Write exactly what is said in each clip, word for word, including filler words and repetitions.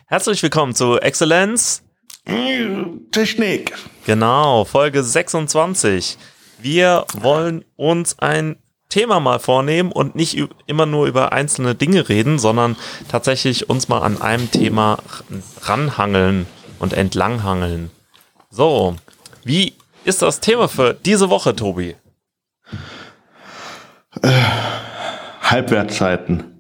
Herzlich willkommen zu Exzellenz Technik. Genau, Folge sechsundzwanzig. Wir wollen uns ein Thema mal vornehmen und nicht ü- immer nur über einzelne Dinge reden, sondern tatsächlich uns mal an einem Thema ranhangeln und entlanghangeln. So, wie ist das Thema für diese Woche, Tobi? Äh, Halbwertzeiten.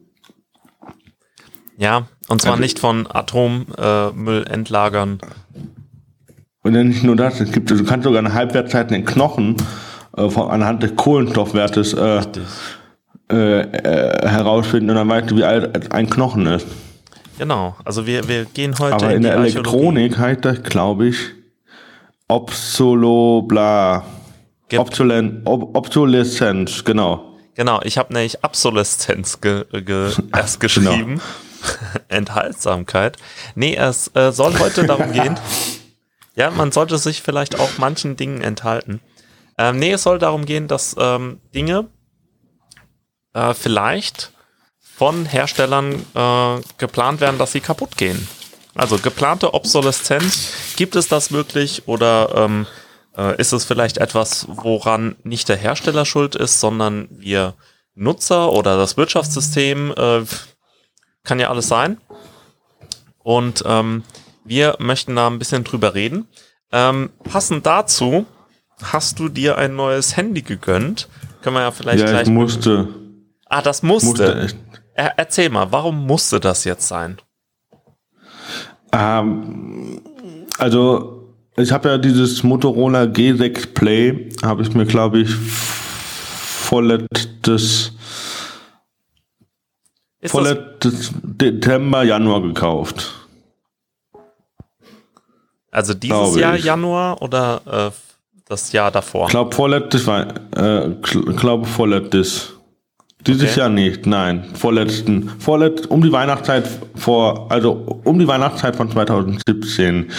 Ja, und zwar Also- nicht von Atommüll äh, entlagern. Und dann nicht nur das, es gibt, du kannst sogar eine Halbwertzeiten in Knochen äh, von, anhand des Kohlenstoffwertes äh, äh, äh, herausfinden und dann weißt du, wie alt ein Knochen ist. Genau, also wir, wir gehen heute Aber in, in die der Archäologie. Elektronik heißt das, glaube ich, Obsolo bla. Ge- Obsolen, Ob, Obsoleszenz, genau. Genau, ich habe nämlich Obsoleszenz ge, ge, erst geschrieben. Enthaltsamkeit. Nee, es äh, soll heute darum gehen. Ja, man sollte sich vielleicht auch manchen Dingen enthalten. Ähm, nee, es soll darum gehen, dass ähm, Dinge äh, vielleicht von Herstellern äh, geplant werden, dass sie kaputt gehen. Also geplante Obsoleszenz, gibt es das wirklich oder ähm, äh, ist es vielleicht etwas, woran nicht der Hersteller schuld ist, sondern wir Nutzer oder das Wirtschaftssystem, äh, kann ja alles sein. Und ähm, wir möchten da ein bisschen drüber reden. Ähm, passend dazu hast du dir ein neues Handy gegönnt. Können wir ja vielleicht Ja, gleich... ich musste. Ah, das musste. musste echt. Er, erzähl mal, warum musste das jetzt sein? Ähm, also, ich habe ja dieses Motorola G sechs Play, habe ich mir, glaube ich, vorletztes, Ist das, vorletztes Dezember, Januar gekauft. also dieses glaube Jahr ich. Januar oder äh, das Jahr davor? Ich glaube, vorletztes war, äh, ich glaube, vorletztes. Dieses Okay. Jahr nicht, nein. Vorletzten, vorletzt, um die Weihnachtszeit vor, also um die Weihnachtszeit von zwanzig siebzehn.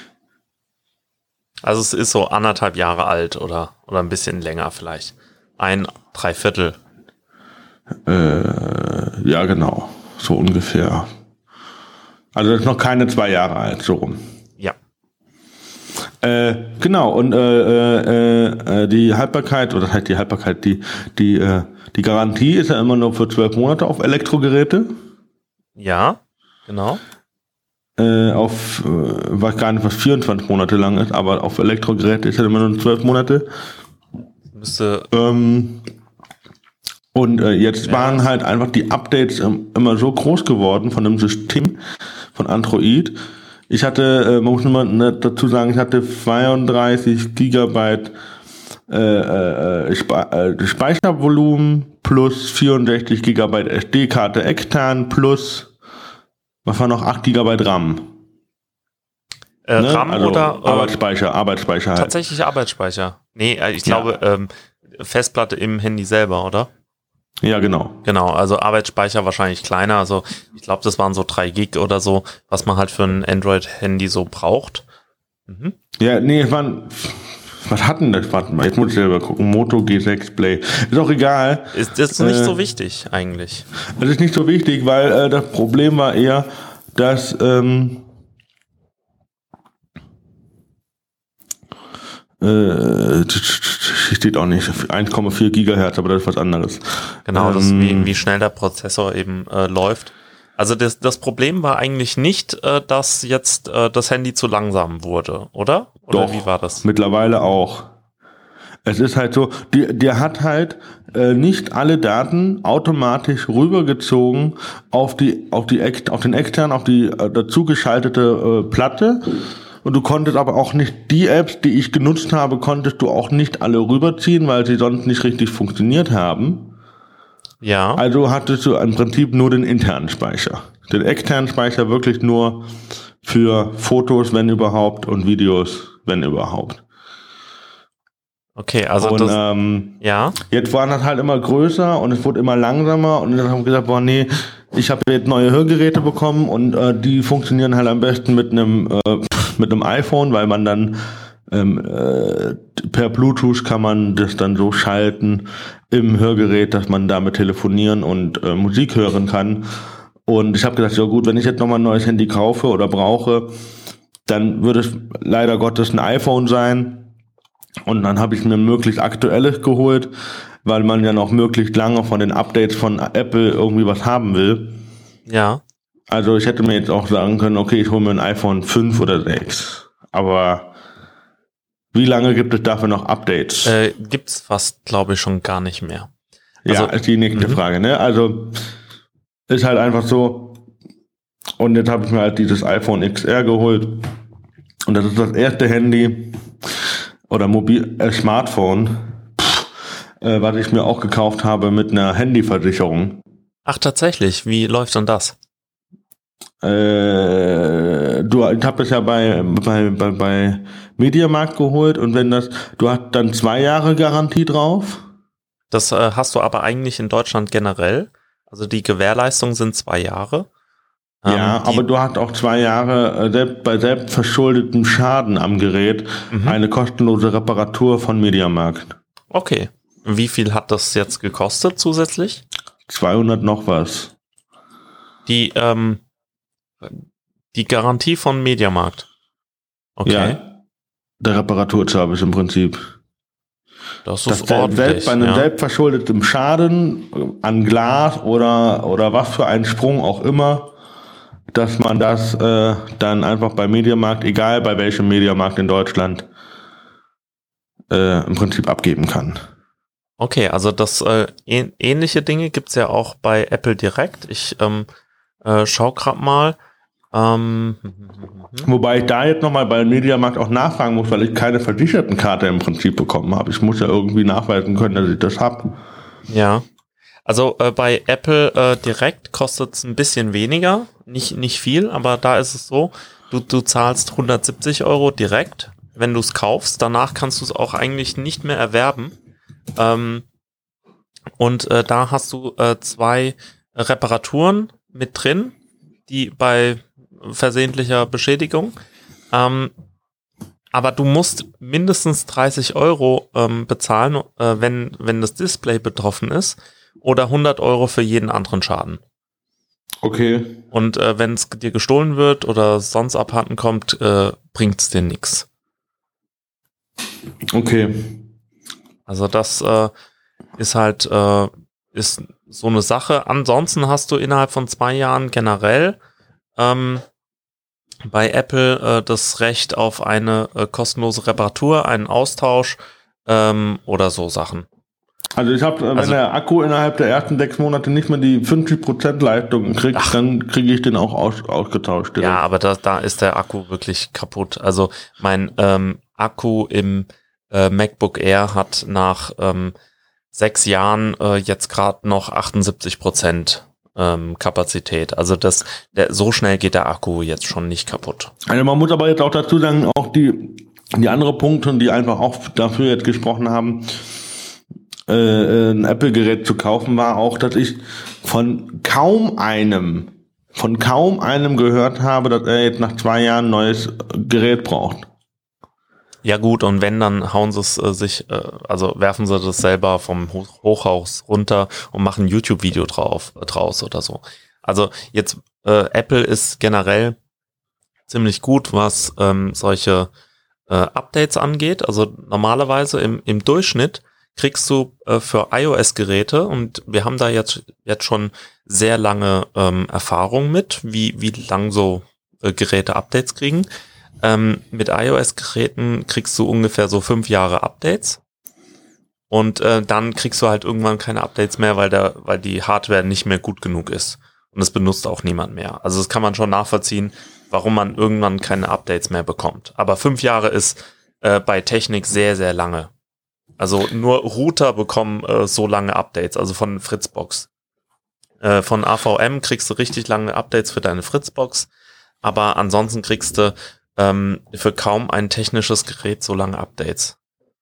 Also es ist so anderthalb Jahre alt oder, oder ein bisschen länger vielleicht. Ein Dreiviertel. Äh, ja, genau. So ungefähr. Also das ist noch keine zwei Jahre alt, so rum. Ja. Äh, genau, und äh, äh, äh, die Haltbarkeit, oder das heißt die Haltbarkeit, die, die, äh, die Garantie ist ja immer nur für zwölf Monate auf Elektrogeräte. Ja, genau. Äh, auf, äh, weiß gar nicht, was vierundzwanzig Monate lang ist, aber auf Elektrogeräte ist ja immer nur zwölf Monate. Müsste, Ähm, und äh, jetzt Ja. waren halt einfach die Updates ähm, immer so groß geworden von dem System von Android. Ich hatte, äh, man muss nur mal dazu sagen, ich hatte zweiunddreißig Gigabyte äh, äh, Spe äh, Speichervolumen plus vierundsechzig Gigabyte S D-Karte extern plus, was war noch, acht Gigabyte RAM. äh, Ne? RAM Also oder äh, Arbeitsspeicher, Arbeitsspeicher halt. tatsächlich Arbeitsspeicher? Nee, äh, ich Ja. glaube ähm, Festplatte im Handy selber, oder? Ja, genau. Genau, also Arbeitsspeicher wahrscheinlich kleiner. Also ich glaube, das waren so drei Gig oder so, was man halt für ein Android-Handy so braucht. Mhm. Ja, nee, es waren, was hatten das? Warte mal, jetzt muss ich selber gucken. Moto G sechs Play. Ist auch egal. Ist das nicht Äh, so wichtig eigentlich? Das ist nicht so wichtig, weil äh, das Problem war eher, dass ähm, äh, steht auch nicht eins Komma vier Gigahertz, aber das ist was anderes. Genau, das ist Ähm, wie, wie schnell der Prozessor eben äh, läuft. Also das, das Problem war eigentlich nicht, äh, dass jetzt äh, das Handy zu langsam wurde, oder? Oder Doch, wie war das? mittlerweile auch. Es ist halt so, die, der hat halt äh, nicht alle Daten automatisch rübergezogen auf die, auf die, ex- auf den externen, auf die äh, dazugeschaltete äh, Platte. Und du konntest aber auch nicht die Apps, die ich genutzt habe, konntest du auch nicht alle rüberziehen, weil sie sonst nicht richtig funktioniert haben. Ja, Also hattest du im Prinzip nur den internen Speicher. Den externen Speicher wirklich nur für Fotos, wenn überhaupt, und Videos, wenn überhaupt. okay, also und das, ähm, ja, jetzt waren das halt immer größer und es wurde immer langsamer und dann haben wir gesagt, boah nee, ich habe jetzt neue Hörgeräte bekommen und äh, die funktionieren halt am besten mit einem äh, mit einem iPhone, weil man dann ähm, äh, per Bluetooth kann man das dann so schalten im Hörgerät, dass man damit telefonieren und äh, Musik hören kann. Und ich habe gedacht, ja gut, wenn ich jetzt nochmal ein neues Handy kaufe oder brauche, dann würde es leider Gottes ein iPhone sein. Und dann habe ich mir möglichst aktuelles geholt, weil man ja noch möglichst lange von den Updates von Apple irgendwie was haben will. Ja. Also ich hätte mir jetzt auch sagen können, okay, ich hole mir ein iPhone fünf oder sechs. Aber wie lange gibt es dafür noch Updates? Äh, gibt's fast, glaube ich, schon gar nicht mehr. Also, ja, ist die nächste m- Frage, ne? Also ist halt einfach so. Und jetzt habe ich mir halt dieses iPhone X R geholt. Und das ist das erste Handy oder Mobil äh, Smartphone, pff, äh, was ich mir auch gekauft habe mit einer Handyversicherung. Ach, tatsächlich? Wie läuft denn das? Äh, du, ich habe es ja bei, bei, bei, bei Mediamarkt geholt und wenn das, du hast dann zwei Jahre Garantie drauf. Das äh, hast du aber eigentlich in Deutschland generell. Also die Gewährleistung sind zwei Jahre. Ähm, ja, aber du hast auch zwei Jahre äh, selbst, bei selbstverschuldetem Schaden am Gerät mhm. eine kostenlose Reparatur von Mediamarkt. Okay. Wie viel hat das jetzt gekostet zusätzlich? zweihundert noch was. Die, ähm, die Garantie von Mediamarkt. Okay. Ja, der Reparaturservice im Prinzip. Das ist das ordentlich. Selbst, bei einem ja. selbstverschuldetem Schaden an Glas oder, oder was für einen Sprung auch immer, dass man das äh, dann einfach bei Mediamarkt, egal bei welchem Mediamarkt in Deutschland, äh, im Prinzip abgeben kann. Okay, also das äh, ähnliche Dinge gibt's ja auch bei Apple direkt. Ich ähm, äh, schau grad mal. Ähm, Wobei ich da jetzt nochmal bei Mediamarkt auch nachfragen muss, weil ich keine Versichertenkarte im Prinzip bekommen habe. Ich muss ja irgendwie nachweisen können, dass ich das habe. Ja, also äh, bei Apple äh, direkt kostet es ein bisschen weniger, nicht nicht viel, aber da ist es so, du du zahlst hundertsiebzig Euro direkt, wenn du es kaufst. Danach kannst du es auch eigentlich nicht mehr erwerben. Ähm, und äh, da hast du äh, zwei Reparaturen mit drin, die bei versehentlicher Beschädigung. Ähm, aber du musst mindestens dreißig Euro ähm, bezahlen, äh, wenn, wenn das Display betroffen ist, oder hundert Euro für jeden anderen Schaden. Okay. Und äh, wenn es dir gestohlen wird oder sonst abhanden kommt, äh, bringt es dir nichts. Okay. Also das äh, ist halt äh, ist so eine Sache. Ansonsten hast du innerhalb von zwei Jahren generell ähm, bei Apple äh, das Recht auf eine äh, kostenlose Reparatur, einen Austausch ähm, oder so Sachen. Also ich habe, wenn also, der Akku innerhalb der ersten sechs Monate nicht mehr die fünfzig Prozent Leistung kriegt, ach, dann kriege ich den auch aus, ausgetauscht. Direkt. Ja, aber da, da ist der Akku wirklich kaputt. Also mein ähm, Akku im äh, MacBook Air hat nach ähm, sechs Jahren äh, jetzt gerade noch achtundsiebzig Prozent ähm, Kapazität. Also das, der, so schnell geht der Akku jetzt schon nicht kaputt. Also man muss aber jetzt auch dazu sagen, auch die, die andere Punkte, die einfach auch dafür jetzt gesprochen haben, äh, ein Apple-Gerät zu kaufen, war auch, dass ich von kaum einem, von kaum einem gehört habe, dass er jetzt nach zwei Jahren ein neues Gerät braucht. Ja gut, und wenn, dann hauen sie es äh, sich, äh, also werfen sie das selber vom Hoch- Hochhaus runter und machen ein YouTube-Video drauf, äh, draus oder so. Also jetzt, äh, Apple ist generell ziemlich gut, was ähm, solche äh, Updates angeht. Also normalerweise im, im Durchschnitt kriegst du äh, für iOS-Geräte, und wir haben da jetzt jetzt schon sehr lange ähm, Erfahrung mit, wie wie lang so äh, Geräte Updates kriegen. Ähm, mit iOS-Geräten kriegst du ungefähr so fünf Jahre Updates, und äh, dann kriegst du halt irgendwann keine Updates mehr, weil der weil die Hardware nicht mehr gut genug ist, und es benutzt auch niemand mehr. Also das kann man schon nachvollziehen, warum man irgendwann keine Updates mehr bekommt. Aber fünf Jahre ist äh, bei Technik sehr, sehr lange. Also nur Router bekommen äh, so lange Updates, also von Fritzbox. Äh, von A V M kriegst du richtig lange Updates für deine Fritzbox, aber ansonsten kriegst du ähm, für kaum ein technisches Gerät so lange Updates.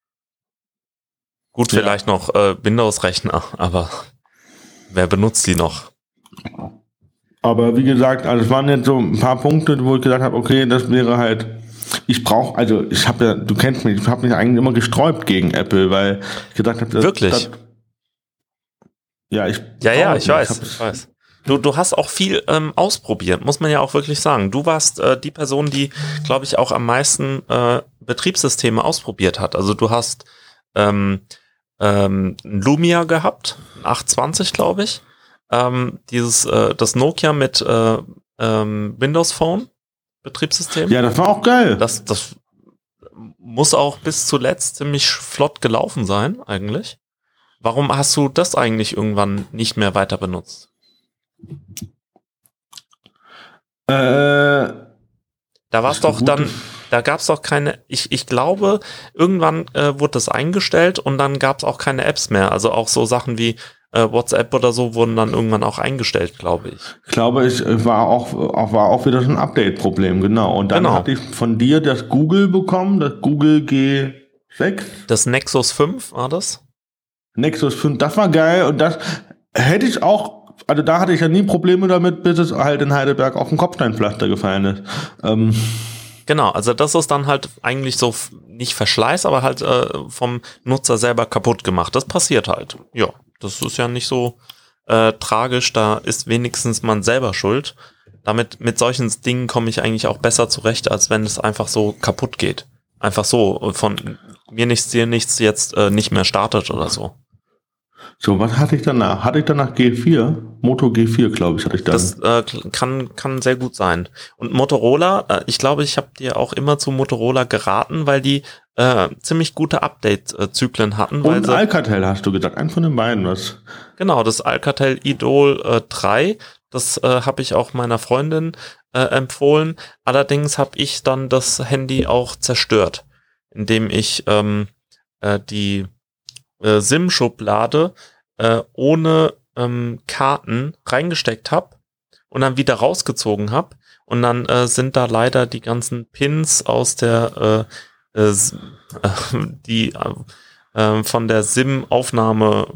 Gut, ja. Vielleicht noch äh, Windows-Rechner, aber wer benutzt die noch? Aber wie gesagt, also es waren jetzt so ein paar Punkte, wo ich gesagt habe, okay, das wäre halt, ich brauche, also ich habe ja, du kennst mich, ich habe mich eigentlich immer gesträubt gegen Apple, weil ich gesagt habe, wirklich? Das, ja, ich ja, ja, ich nicht. weiß, ich, ich weiß. Du, du hast auch viel ähm, ausprobiert, muss man ja auch wirklich sagen. Du warst äh, die Person, die, glaube ich, auch am meisten äh, Betriebssysteme ausprobiert hat. Also du hast ähm, ähm, ein Lumia gehabt, ein acht zwanzig, glaube ich. Ähm, dieses, äh, das Nokia mit äh, ähm, Windows Phone Betriebssystem. Ja, das war auch geil. Das, das muss auch bis zuletzt ziemlich flott gelaufen sein, eigentlich. Warum hast du das eigentlich irgendwann nicht mehr weiter benutzt? Äh, Da war es doch dann, da gab es doch keine, ich, ich glaube, irgendwann äh, wurde das eingestellt und dann gab es auch keine Apps mehr. Also auch so Sachen wie äh, WhatsApp oder so wurden dann irgendwann auch eingestellt, glaube ich. Ich glaube, es war auch, auch, war auch wieder so ein Update-Problem, genau. Und dann Genau. hatte ich von dir das Google bekommen, das Google G sechs. Das Nexus fünf war das? Nexus fünf, das war geil und das hätte ich auch, also da hatte ich ja nie Probleme damit, bis es halt in Heidelberg auf dem Kopfsteinpflaster gefallen ist. Ähm, Genau, also das ist dann halt eigentlich so f- nicht Verschleiß, aber halt äh, vom Nutzer selber kaputt gemacht. Das passiert halt. Ja, das ist ja nicht so äh, tragisch, da ist wenigstens man selber schuld. Damit, mit solchen Dingen komme ich eigentlich auch besser zurecht, als wenn es einfach so kaputt geht. Einfach so, von mir nichts, dir nichts jetzt äh, nicht mehr startet oder so. so, was hatte ich danach? Hatte ich danach G vier? Moto G vier, glaube ich, hatte ich dann. Das äh, kann kann sehr gut sein. Und Motorola, äh, ich glaube, ich habe dir auch immer zu Motorola geraten, weil die äh, ziemlich gute Update-Zyklen hatten. Weil Und sie, Alcatel hast du gesagt, einen von den beiden, was? genau, das Alcatel Idol äh, drei, das äh, habe ich auch meiner Freundin äh, empfohlen. Allerdings habe ich dann das Handy auch zerstört, indem ich ähm, äh, die äh, SIM-Schublade äh, ohne ähm, Karten reingesteckt habe und dann wieder rausgezogen habe. Und dann äh, sind da leider die ganzen Pins aus der äh, äh, S- äh, die äh, von der SIM-Aufnahme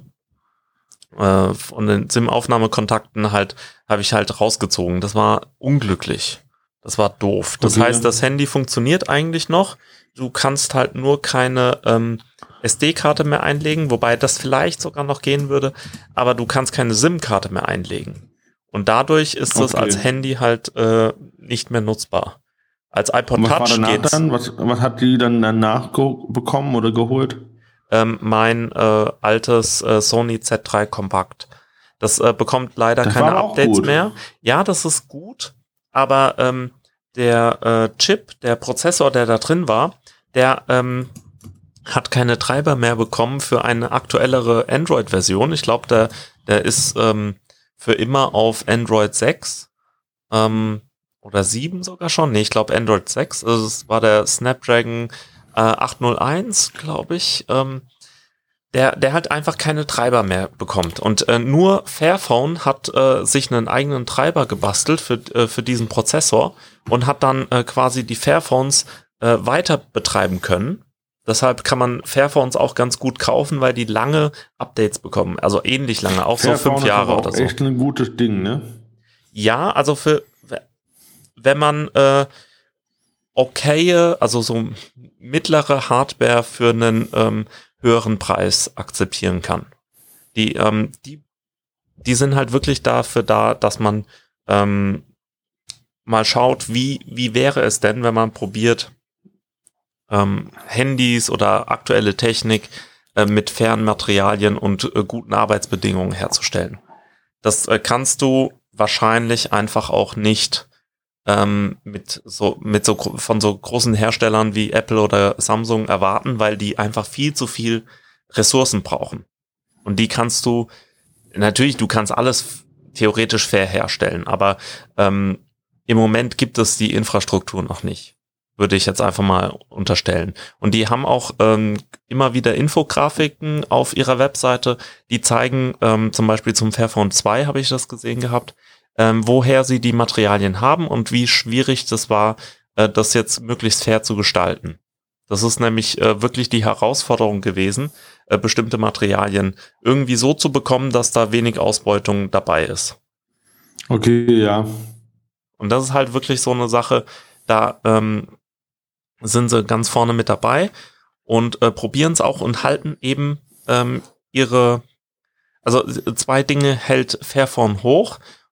äh, von den SIM-Aufnahmekontakten halt, habe ich halt rausgezogen. Das war unglücklich. Das war doof. Das Okay. heißt, das Handy funktioniert eigentlich noch. Du kannst halt nur keine ähm, S D-Karte mehr einlegen, wobei das vielleicht sogar noch gehen würde, aber du kannst keine SIM-Karte mehr einlegen. Und dadurch ist es Okay. als Handy halt äh, nicht mehr nutzbar. Als iPod Und was war Touch danach geht's. dann? Was, was hat die dann danach ge- bekommen oder geholt? Ähm, mein äh, altes äh, Sony Z drei Kompakt. Das äh, bekommt leider Das keine war auch Updates gut. mehr. Ja, das ist gut, aber ähm, der äh, Chip, der Prozessor, der da drin war, der ähm, hat keine Treiber mehr bekommen für eine aktuellere Android-Version. Ich glaube, der, der ist ähm, für immer auf Android sechs ähm, oder sieben sogar schon. Nee, ich glaube Android sechs. Also es war der Snapdragon äh, acht null eins, glaube ich. Ähm, der, der halt einfach keine Treiber mehr bekommt. Und äh, nur Fairphone hat äh, sich einen eigenen Treiber gebastelt für, äh, für diesen Prozessor und hat dann äh, quasi die Fairphones äh, weiter betreiben können. Deshalb kann man Fairphones auch ganz gut kaufen, weil die lange Updates bekommen. Also ähnlich lange, auch so Fairphone fünf ist Jahre aber oder auch so. echt ein gutes Ding, ne? Ja, also für, wenn man äh, okaye, also so mittlere Hardware für einen ähm, höheren Preis akzeptieren kann. Die, ähm, die, die sind halt wirklich dafür da, dass man ähm, mal schaut, wie, wie wäre es denn, wenn man probiert, ähm, Handys oder aktuelle Technik äh, mit fairen Materialien und äh, guten Arbeitsbedingungen herzustellen. Das äh, kannst du wahrscheinlich einfach auch nicht ähm, mit so mit so gro- von so großen Herstellern wie Apple oder Samsung erwarten, weil die einfach viel zu viel Ressourcen brauchen. Und die kannst du natürlich, du kannst alles f- theoretisch fair herstellen, aber ähm, im Moment gibt es die Infrastruktur noch nicht, würde ich jetzt einfach mal unterstellen. Und die haben auch ähm, immer wieder Infografiken auf ihrer Webseite, die zeigen, ähm, zum Beispiel zum Fairphone zwei habe ich das gesehen gehabt, ähm, woher sie die Materialien haben und wie schwierig das war, äh, das jetzt möglichst fair zu gestalten. Das ist nämlich äh, wirklich die Herausforderung gewesen, äh, bestimmte Materialien irgendwie so zu bekommen, dass da wenig Ausbeutung dabei ist. Okay, ja. Und das ist halt wirklich so eine Sache, da ähm, sind sie ganz vorne mit dabei und äh, probieren es auch und halten eben ähm, ihre, also zwei Dinge hält Fairphone hoch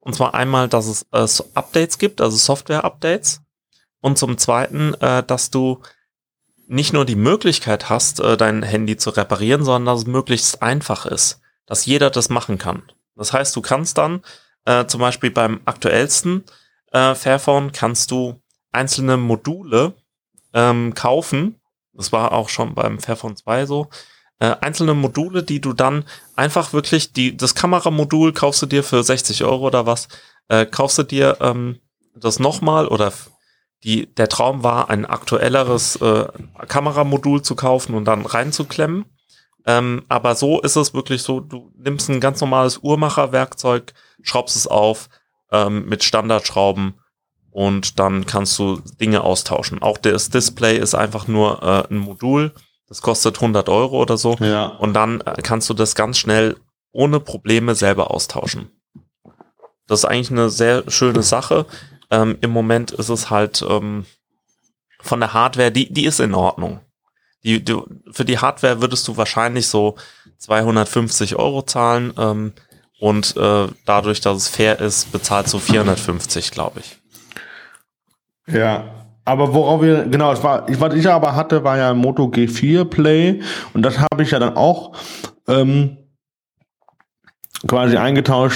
Und zwar einmal, dass es äh, Updates gibt, also Software-Updates. Und zum Zweiten, äh, dass du nicht nur die Möglichkeit hast, äh, dein Handy zu reparieren, sondern dass es möglichst einfach ist, dass jeder das machen kann. Das heißt, du kannst dann äh, zum Beispiel beim aktuellsten äh, Fairphone kannst du einzelne Module ähm, kaufen. Das war auch schon beim Fairphone zwei so. Äh, einzelne Module, die du dann einfach wirklich, die das Kameramodul kaufst du dir für sechzig Euro oder was, äh, kaufst du dir ähm, das nochmal oder die der Traum war, ein aktuelleres äh, Kameramodul zu kaufen und dann reinzuklemmen. Ähm, aber so ist es wirklich so, du nimmst ein ganz normales Uhrmacherwerkzeug, schraubst es auf ähm, mit Standardschrauben und dann kannst du Dinge austauschen. Auch das Display ist einfach nur äh, ein Modul, das kostet hundert Euro oder so. Ja. Und dann äh, kannst du das ganz schnell ohne Probleme selber austauschen. Das ist eigentlich eine sehr schöne Sache. Ähm, im Moment ist es halt ähm, von der Hardware, die, die ist in Ordnung. Die, die, für die Hardware würdest du wahrscheinlich so zweihundertfünfzig Euro zahlen ähm, und äh, dadurch, dass es fair ist, bezahlst du vierhundertfünfzig, glaube ich. Ja, aber worauf wir, genau, es war, ich, was ich aber hatte, war ja Moto G vier Play und das habe ich ja dann auch ähm, quasi eingetauscht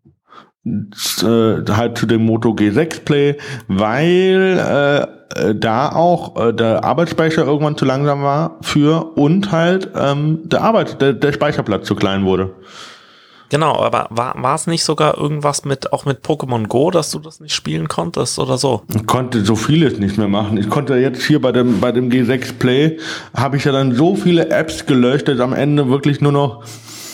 äh, halt zu dem Moto G sechs Play, weil äh, da auch äh, der Arbeitsspeicher irgendwann zu langsam war für und halt ähm, der Arbeit, der, der Speicherplatz zu klein wurde. Genau, aber war war es nicht sogar irgendwas mit auch mit Pokémon Go, dass du das nicht spielen konntest oder so? Ich konnte so vieles nicht mehr machen. Ich konnte jetzt hier bei dem bei dem G sechs Play habe ich ja dann so viele Apps gelöscht, dass am Ende wirklich nur noch,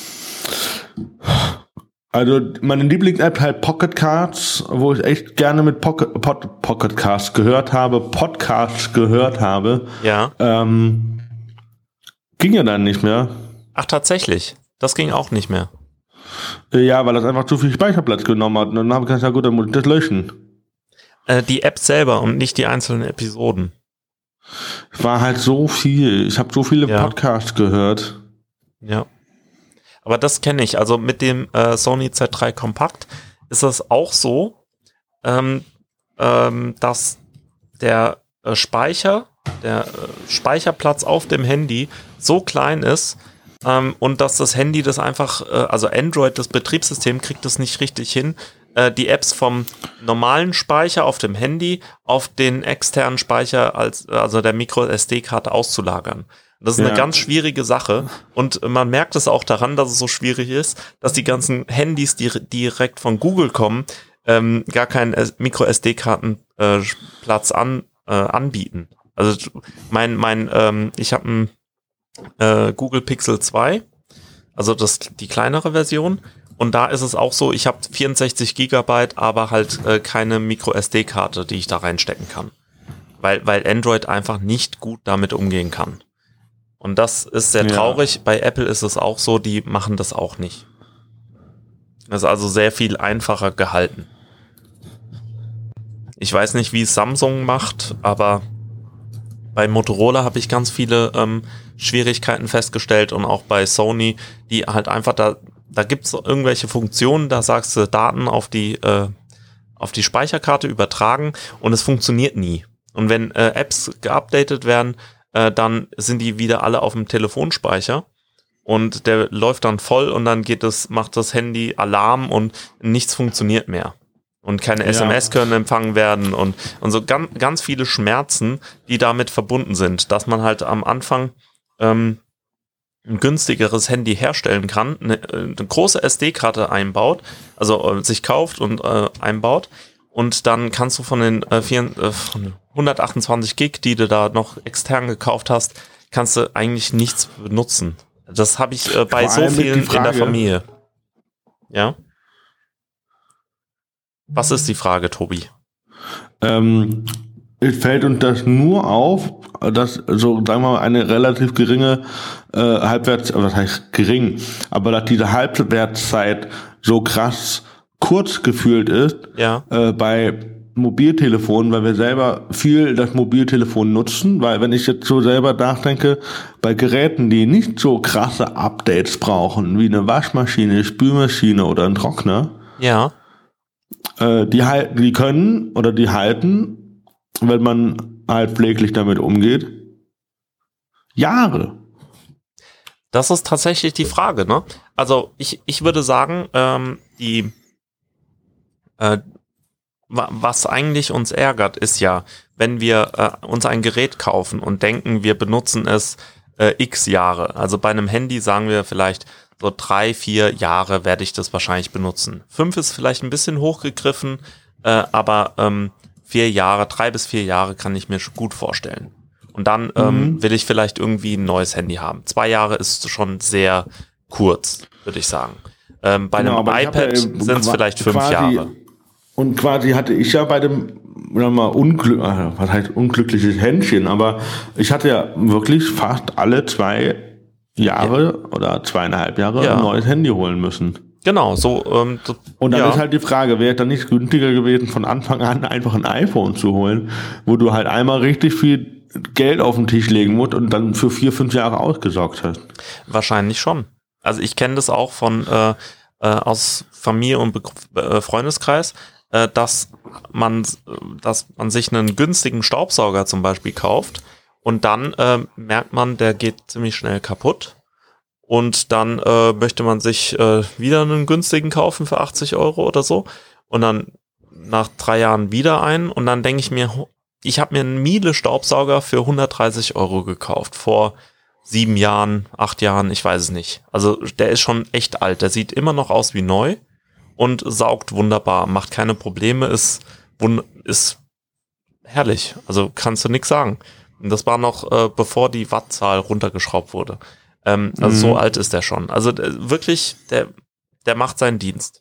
also meine Lieblings-App halt Pocket Casts, wo ich echt gerne mit Pocket Pod, Pocket Casts gehört habe, Podcasts gehört habe. Ja. Ähm, ging ja dann nicht mehr. Ach, tatsächlich. Das ging auch nicht mehr. Ja, weil das einfach zu viel Speicherplatz genommen hat. Und dann habe ich gesagt, ja gut, dann muss ich das löschen. Äh, die App selber und nicht die einzelnen Episoden. Es war halt so viel. Ich habe so viele ja. Podcasts gehört. Ja. Aber das kenne ich. Also mit dem äh, Sony Z drei Compact ist es auch so, ähm, ähm, dass der äh, Speicher, der äh, Speicherplatz auf dem Handy so klein ist, Ähm, und dass das Handy das einfach, äh, also Android, das Betriebssystem, kriegt das nicht richtig hin, äh, die Apps vom normalen Speicher auf dem Handy auf den externen Speicher, als also der Micro-S D-Karte auszulagern. Das ist ja eine ganz schwierige Sache und man merkt es auch daran, dass es so schwierig ist, dass die ganzen Handys, die direkt von Google kommen, ähm, gar keinen Micro-S D-Kartenplatz äh, an, äh, anbieten. Also mein, mein, ähm, ich habe ein Äh, Google Pixel zwei, also das die kleinere Version, und da ist es auch so, ich habe vierundsechzig Gigabyte, aber halt äh, keine Micro-S D-Karte, die ich da reinstecken kann, weil weil Android einfach nicht gut damit umgehen kann. Und das ist sehr traurig. Ja. Bei Apple ist es auch so, die machen das auch nicht. Das ist also sehr viel einfacher gehalten. Ich weiß nicht, wie es Samsung macht, aber bei Motorola habe ich ganz viele ähm, Schwierigkeiten festgestellt und auch bei Sony, die halt einfach da, da gibt es irgendwelche Funktionen, da sagst du Daten auf die äh, auf die Speicherkarte übertragen und es funktioniert nie. Und wenn äh, Apps geupdatet werden, äh, dann sind die wieder alle auf dem Telefonspeicher und der läuft dann voll und dann geht es, macht das Handy Alarm und nichts funktioniert mehr. Und keine ja. S M S können empfangen werden und, und so ganz, ganz viele Schmerzen, die damit verbunden sind, dass man halt am Anfang ähm, ein günstigeres Handy herstellen kann, eine, eine große S D-Karte einbaut, also äh, sich kauft und äh, einbaut und dann kannst du von den äh, vier, äh, von hundertachtundzwanzig Gig, die du da noch extern gekauft hast, kannst du eigentlich nichts benutzen. Das habe ich äh, bei so vielen in der Familie. Ja. Was ist die Frage, Tobi? Ähm, fällt uns das nur auf, dass so, sagen wir mal, eine relativ geringe äh, Halbwerts, was heißt gering, aber dass diese Halbwertszeit so krass kurz gefühlt ist, ja. äh, bei Mobiltelefonen, weil wir selber viel das Mobiltelefon nutzen, weil wenn ich jetzt so selber nachdenke, bei Geräten, die nicht so krasse Updates brauchen, wie eine Waschmaschine, Spülmaschine oder ein Trockner, ja. äh, die halten, die können oder die halten, wenn man halt pfleglich damit umgeht, Jahre. Das ist tatsächlich die Frage, ne? Also ich, ich würde sagen, ähm, die äh, was eigentlich uns ärgert, ist ja, wenn wir äh, uns ein Gerät kaufen und denken, wir benutzen es äh, x Jahre. Also bei einem Handy sagen wir vielleicht so drei, vier Jahre werde ich das wahrscheinlich benutzen. Fünf ist vielleicht ein bisschen hochgegriffen, äh, aber ähm, vier Jahre, drei bis vier Jahre kann ich mir gut vorstellen. Und dann ähm, mhm. will ich vielleicht irgendwie ein neues Handy haben. Zwei Jahre ist schon sehr kurz, würde ich sagen. Ähm, bei genau, einem iPad ja sind es vielleicht fünf Jahre. Und quasi hatte ich ja bei dem, mal unglück, was heißt unglückliches Händchen, aber ich hatte ja wirklich fast alle zwei Jahre ja. oder zweieinhalb Jahre ja. ein neues Handy holen müssen. Genau, so. Ähm, so und dann ja. ist halt die Frage, wäre es dann nicht günstiger gewesen, von Anfang an einfach ein iPhone zu holen, wo du halt einmal richtig viel Geld auf den Tisch legen musst und dann für vier, fünf Jahre ausgesorgt hast? Wahrscheinlich schon. Also ich kenne das auch von äh, äh, aus Familie und Be- äh, Freundeskreis, äh, dass man, dass man sich einen günstigen Staubsauger zum Beispiel kauft und dann äh, merkt man, der geht ziemlich schnell kaputt. Und dann äh, möchte man sich äh, wieder einen günstigen kaufen für achtzig Euro oder so. Und dann nach drei Jahren wieder einen. Und dann denke ich mir, ich habe mir einen Miele-Staubsauger für hundertdreißig Euro gekauft. Vor sieben Jahren, acht Jahren, ich weiß es nicht. Also der ist schon echt alt. Der sieht immer noch aus wie neu und saugt wunderbar. Macht keine Probleme, ist, wund- ist herrlich. Also kannst du nix sagen. Und das war noch, äh, bevor die Wattzahl runtergeschraubt wurde. Ähm, also mhm. so alt ist der schon. Also der, wirklich, der, der macht seinen Dienst.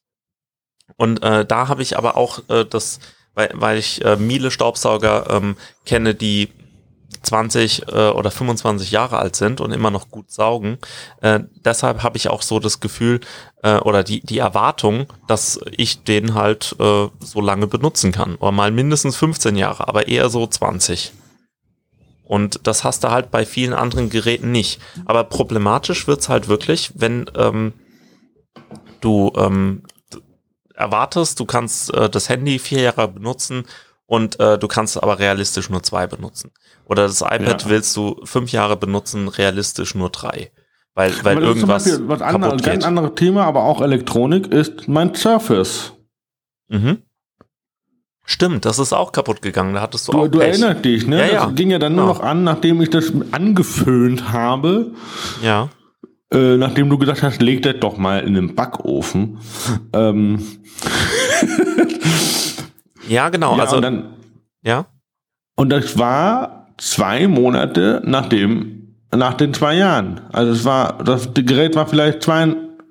Und äh, da habe ich aber auch äh, das, weil, weil ich äh, Miele Staubsauger ähm, kenne, die zwanzig äh, oder fünfundzwanzig Jahre alt sind und immer noch gut saugen. Äh, deshalb habe ich auch so das Gefühl äh, oder die die Erwartung, dass ich den halt äh, so lange benutzen kann. Oder mal mindestens fünfzehn Jahre, aber eher so zwanzig. Und das hast du halt bei vielen anderen Geräten nicht. Aber problematisch wird's halt wirklich, wenn ähm, du ähm, erwartest, du kannst äh, das Handy vier Jahre benutzen und äh, du kannst aber realistisch nur zwei benutzen. Oder das iPad ja. willst du fünf Jahre benutzen, realistisch nur drei. Weil, weil irgendwas zum Beispiel was anderes, ein ganz anderes Thema, aber auch Elektronik, ist mein Surface. Mhm. Stimmt, das ist auch kaputt gegangen. Da hattest du, du auch Du Pech. erinnerst dich, ne? Ja, das ja. ging ja dann nur ja. noch an, nachdem ich das angeföhnt habe. Ja. Äh, nachdem du gesagt hast, leg das doch mal in den Backofen. ähm. ja, genau. Ja, also und dann, ja. Und das war zwei Monate nach dem, nach den zwei Jahren. Also es war, das Gerät war vielleicht zwei,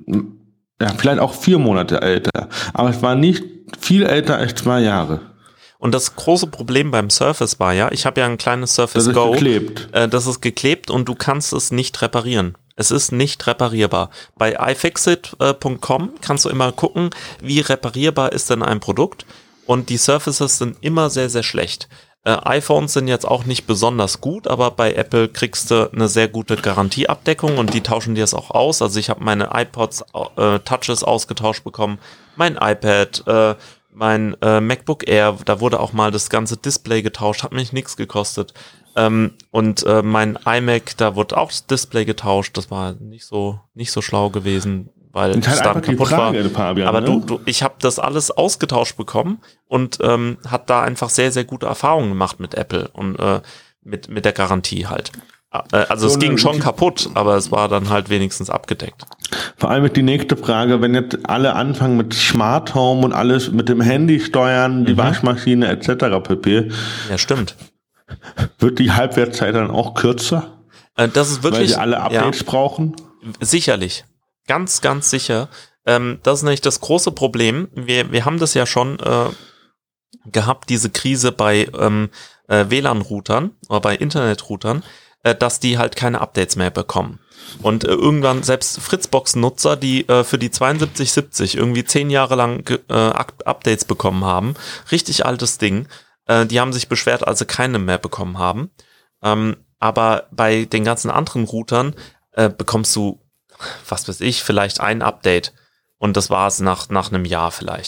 ja, vielleicht auch vier Monate älter. Aber es war nicht viel älter als zwei Jahre. Und das große Problem beim Surface war ja, ich habe ja ein kleines Surface das Go. ist geklebt. Äh, das ist geklebt und du kannst es nicht reparieren. Es ist nicht reparierbar. Bei i fixit Punkt com kannst du immer gucken, wie reparierbar ist denn ein Produkt. Und die Surfaces sind immer sehr, sehr schlecht. Äh, iPhones sind jetzt auch nicht besonders gut, aber bei Apple kriegst du eine sehr gute Garantieabdeckung und die tauschen dir es auch aus. Also ich habe meine iPods äh, Touches ausgetauscht bekommen, mein iPad, äh, mein äh, MacBook Air, da wurde auch mal das ganze Display getauscht, hat mich nichts gekostet. Ähm, und äh, mein iMac, da wurde auch das Display getauscht, das war nicht so nicht so schlau gewesen, weil es dann kaputt war. Fabian, aber ne? du, du, ich habe das alles ausgetauscht bekommen und ähm, hat da einfach sehr, sehr gute Erfahrungen gemacht mit Apple und äh, mit mit der Garantie halt. Äh, also so es ging schon kaputt, aber es war dann halt wenigstens abgedeckt. Vor allem ist die nächste Frage, wenn jetzt alle anfangen mit Smart Home und alles mit dem Handy steuern, die mhm. Waschmaschine et cetera pp. Ja, stimmt. Wird die Halbwertszeit dann auch kürzer? Äh, das ist wirklich, weil sie alle Updates ja, brauchen? Sicherlich. Ganz, ganz sicher. Ähm, das ist nämlich das große Problem. Wir, wir haben das ja schon äh, gehabt, diese Krise bei ähm, äh, W L A N-Routern oder bei Internet-Routern, äh, dass die halt keine Updates mehr bekommen. Und äh, irgendwann selbst Fritzbox-Nutzer, die äh, für die zweiundsiebzig siebzig irgendwie zehn Jahre lang äh, Updates bekommen haben, richtig altes Ding, äh, die haben sich beschwert, als sie keine mehr bekommen haben. Ähm, aber bei den ganzen anderen Routern äh, bekommst du, was weiß ich, vielleicht ein Update und das war es nach nach einem Jahr vielleicht.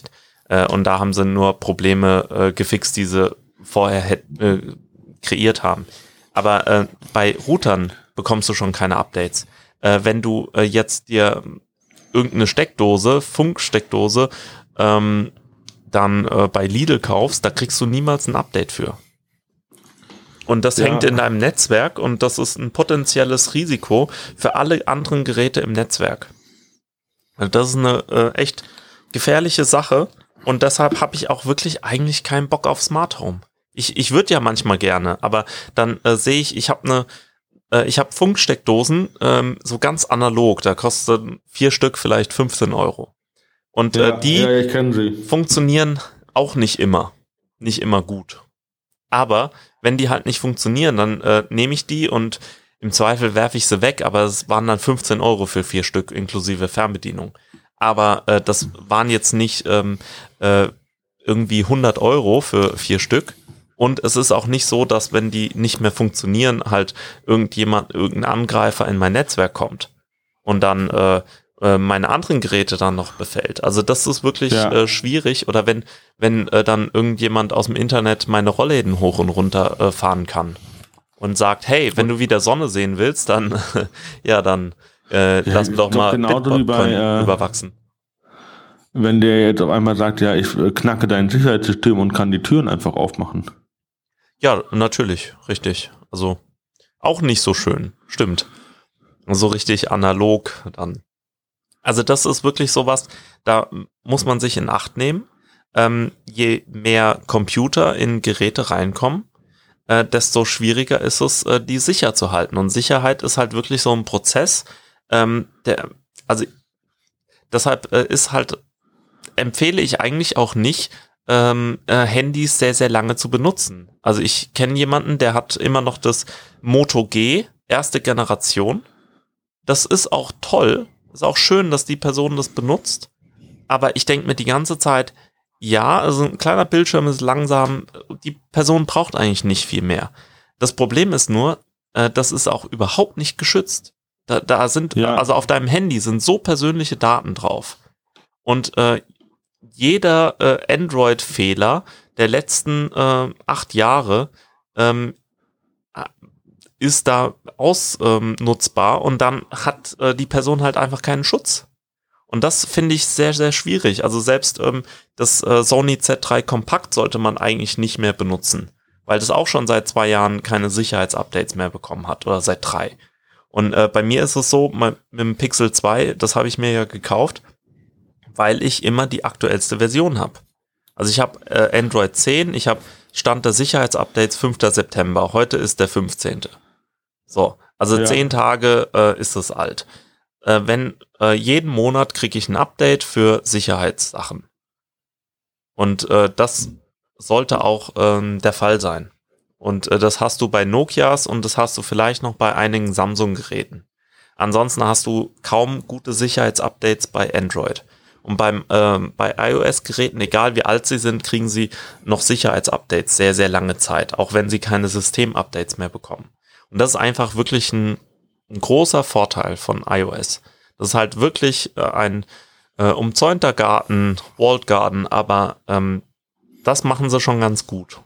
Äh, und da haben sie nur Probleme äh, gefixt, die sie vorher hätten, äh, kreiert haben. Aber äh, bei Routern bekommst du schon keine Updates. Äh, wenn du äh, jetzt dir irgendeine Steckdose, Funksteckdose, ähm, dann äh, bei Lidl kaufst, da kriegst du niemals ein Update für. Und das ja. hängt in deinem Netzwerk und das ist ein potenzielles Risiko für alle anderen Geräte im Netzwerk. Also das ist eine äh, echt gefährliche Sache und deshalb habe ich auch wirklich eigentlich keinen Bock auf Smart Home. Ich, ich würde ja manchmal gerne, aber dann äh, sehe ich, ich habe eine, äh, ich habe Funksteckdosen, ähm, so ganz analog, da kosten vier Stück vielleicht fünfzehn Euro. Und ja, äh, die ja, ich kenn sie. funktionieren auch nicht immer, nicht immer gut. Aber wenn die halt nicht funktionieren, dann äh, nehme ich die und im Zweifel werfe ich sie weg, aber es waren dann fünfzehn Euro für vier Stück inklusive Fernbedienung. Aber äh, das waren jetzt nicht ähm, äh, irgendwie hundert Euro für vier Stück. Und es ist auch nicht so, dass wenn die nicht mehr funktionieren, halt irgendjemand, irgendein Angreifer in mein Netzwerk kommt und dann äh, äh, meine anderen Geräte dann noch befällt. Also das ist wirklich ja. äh, schwierig. Oder wenn wenn äh, dann irgendjemand aus dem Internet meine Rollläden hoch und runter äh, fahren kann und sagt, hey, wenn du wieder Sonne sehen willst, dann ja, dann äh, ja, lass mir doch mal Bitcoin bei, äh, überwachsen. Wenn der jetzt auf einmal sagt, ja, ich knacke dein Sicherheitssystem und kann die Türen einfach aufmachen. Ja, natürlich, richtig. Also auch nicht so schön, stimmt. So richtig analog dann. Also das ist wirklich sowas, da muss man sich in Acht nehmen. Ähm, je mehr Computer in Geräte reinkommen, äh, desto schwieriger ist es, äh, die sicher zu halten. Und Sicherheit ist halt wirklich so ein Prozess, ähm, der, also deshalb äh, ist halt, empfehle ich eigentlich auch nicht, ähm, äh, Handys sehr, sehr lange zu benutzen. Also ich kenne jemanden, der hat immer noch das Moto G, erste Generation. Das ist auch toll, ist auch schön, dass die Person das benutzt. Aber ich denke mir die ganze Zeit, ja, also ein kleiner Bildschirm ist langsam, die Person braucht eigentlich nicht viel mehr. Das Problem ist nur, äh, das ist auch überhaupt nicht geschützt. Da, da sind, ja. also auf deinem Handy sind so persönliche Daten drauf. Und äh, jeder äh, Android-Fehler der letzten äh, acht Jahre ähm, ist da ausnutzbar ähm, und dann hat äh, die Person halt einfach keinen Schutz. Und das finde ich sehr, sehr schwierig. Also selbst ähm, das äh, Sony Z drei Compact sollte man eigentlich nicht mehr benutzen, weil das auch schon seit zwei Jahren keine Sicherheitsupdates mehr bekommen hat oder seit drei. Und äh, bei mir ist es so, mein, mit dem Pixel zwei, das habe ich mir ja gekauft, weil ich immer die aktuellste Version habe. Also ich habe äh, Android zehn, ich habe Stand der Sicherheitsupdates fünfter September, heute ist der fünfzehnte So, also ja. zehn Tage äh, ist es alt. Äh, wenn äh, jeden Monat kriege ich ein Update für Sicherheitssachen. Und äh, das sollte auch ähm, der Fall sein. Und äh, das hast du bei Nokias und das hast du vielleicht noch bei einigen Samsung-Geräten. Ansonsten hast du kaum gute Sicherheitsupdates bei Android. Und beim ähm, bei iOS-Geräten, egal wie alt sie sind, kriegen sie noch Sicherheitsupdates sehr, sehr lange Zeit, auch wenn sie keine System-Updates mehr bekommen. Und das ist einfach wirklich ein, ein großer Vorteil von iOS. Das ist halt wirklich äh, ein äh, umzäunter Garten, Walled Garden, aber ähm, das machen sie schon ganz gut.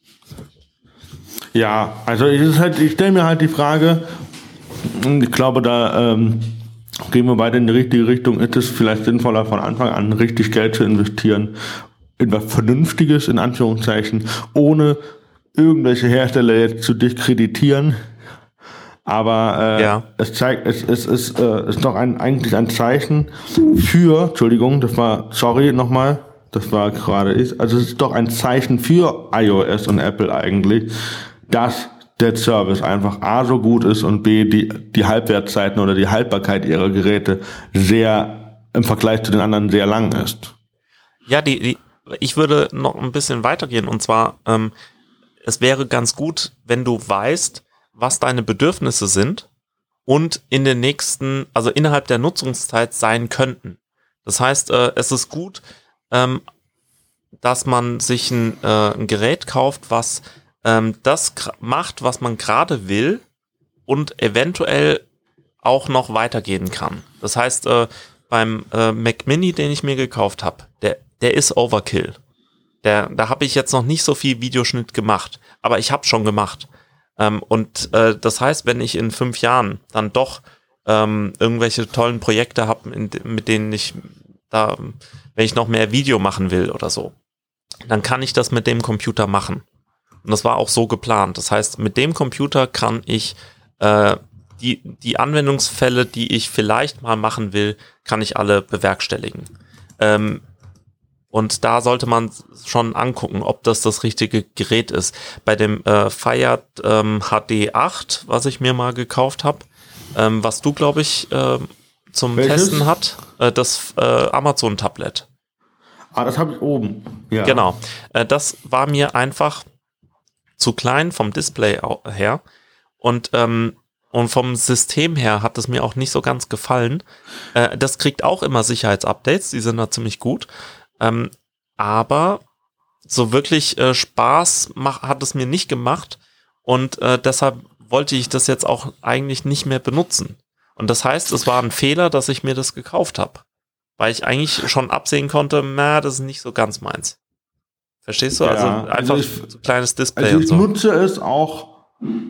Ja, also ich, ist halt, ich stelle mir halt die Frage, ich glaube, da ähm, gehen wir beide in die richtige Richtung. Ist es vielleicht sinnvoller, von Anfang an richtig Geld zu investieren in was Vernünftiges, in Anführungszeichen, ohne irgendwelche Hersteller jetzt zu diskreditieren. Aber äh, ja. es zeigt, es, es, es äh, ist doch ein, eigentlich ein Zeichen für, Entschuldigung, das war, sorry nochmal, das war gerade ist, also es ist doch ein Zeichen für iOS und Apple eigentlich, dass der Service einfach A so gut ist und B die, die Halbwertszeiten oder die Haltbarkeit ihrer Geräte sehr im Vergleich zu den anderen sehr lang ist. Ja, die, die ich würde noch ein bisschen weitergehen und zwar, ähm, es wäre ganz gut, wenn du weißt, was deine Bedürfnisse sind und in den nächsten, also innerhalb der Nutzungszeit sein könnten. Das heißt, äh, es ist gut, ähm, dass man sich ein, äh, ein Gerät kauft, was ähm, das k- macht, was man gerade will und eventuell auch noch weitergehen kann. Das heißt, äh, beim äh, Mac Mini, den ich mir gekauft habe, der, der ist Overkill. Der, da habe ich jetzt noch nicht so viel Videoschnitt gemacht, aber ich habe schon gemacht. Ähm, und äh, das heißt, wenn ich in fünf Jahren dann doch ähm, irgendwelche tollen Projekte habe, mit denen ich da, wenn ich noch mehr Video machen will oder so, dann kann ich das mit dem Computer machen. Und das war auch so geplant. Das heißt, mit dem Computer kann ich äh, die, die Anwendungsfälle, die ich vielleicht mal machen will, kann ich alle bewerkstelligen. Ähm, Und da sollte man schon angucken, ob das das richtige Gerät ist. Bei dem äh, Fire ähm, H D acht, was ich mir mal gekauft habe, ähm, was du, glaube ich, äh, zum Welches? Testen hat, äh, das äh, Amazon-Tablet. Ah, das habe ich oben. Ja. Genau. Äh, das war mir einfach zu klein vom Display her. Und, ähm, und vom System her hat es mir auch nicht so ganz gefallen. Äh, das kriegt auch immer Sicherheitsupdates, die sind da ziemlich gut. Ähm, aber so wirklich äh, Spaß mach, hat es mir nicht gemacht und äh, deshalb wollte ich das jetzt auch eigentlich nicht mehr benutzen. Und das heißt, es war ein Fehler, dass ich mir das gekauft habe, weil ich eigentlich schon absehen konnte, na, das ist nicht so ganz meins. Verstehst du? Ja, also einfach also ich, so ein kleines Display also und ich so. nutze es auch,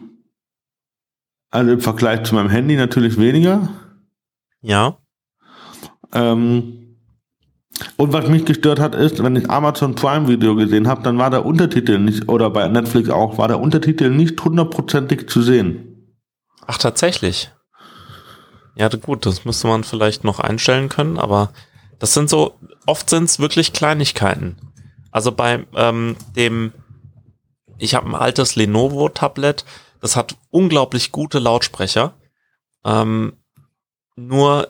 also im Vergleich zu meinem Handy natürlich weniger. Ja. Ähm, und was mich gestört hat, ist, wenn ich Amazon Prime Video gesehen habe, dann war der Untertitel nicht, oder bei Netflix auch, war der Untertitel nicht hundertprozentig zu sehen. Ach, tatsächlich. Ja, gut, das müsste man vielleicht noch einstellen können, aber das sind so, oft sind es wirklich Kleinigkeiten. Also bei ähm, dem, ich habe ein altes Lenovo-Tablet, das hat unglaublich gute Lautsprecher, ähm, nur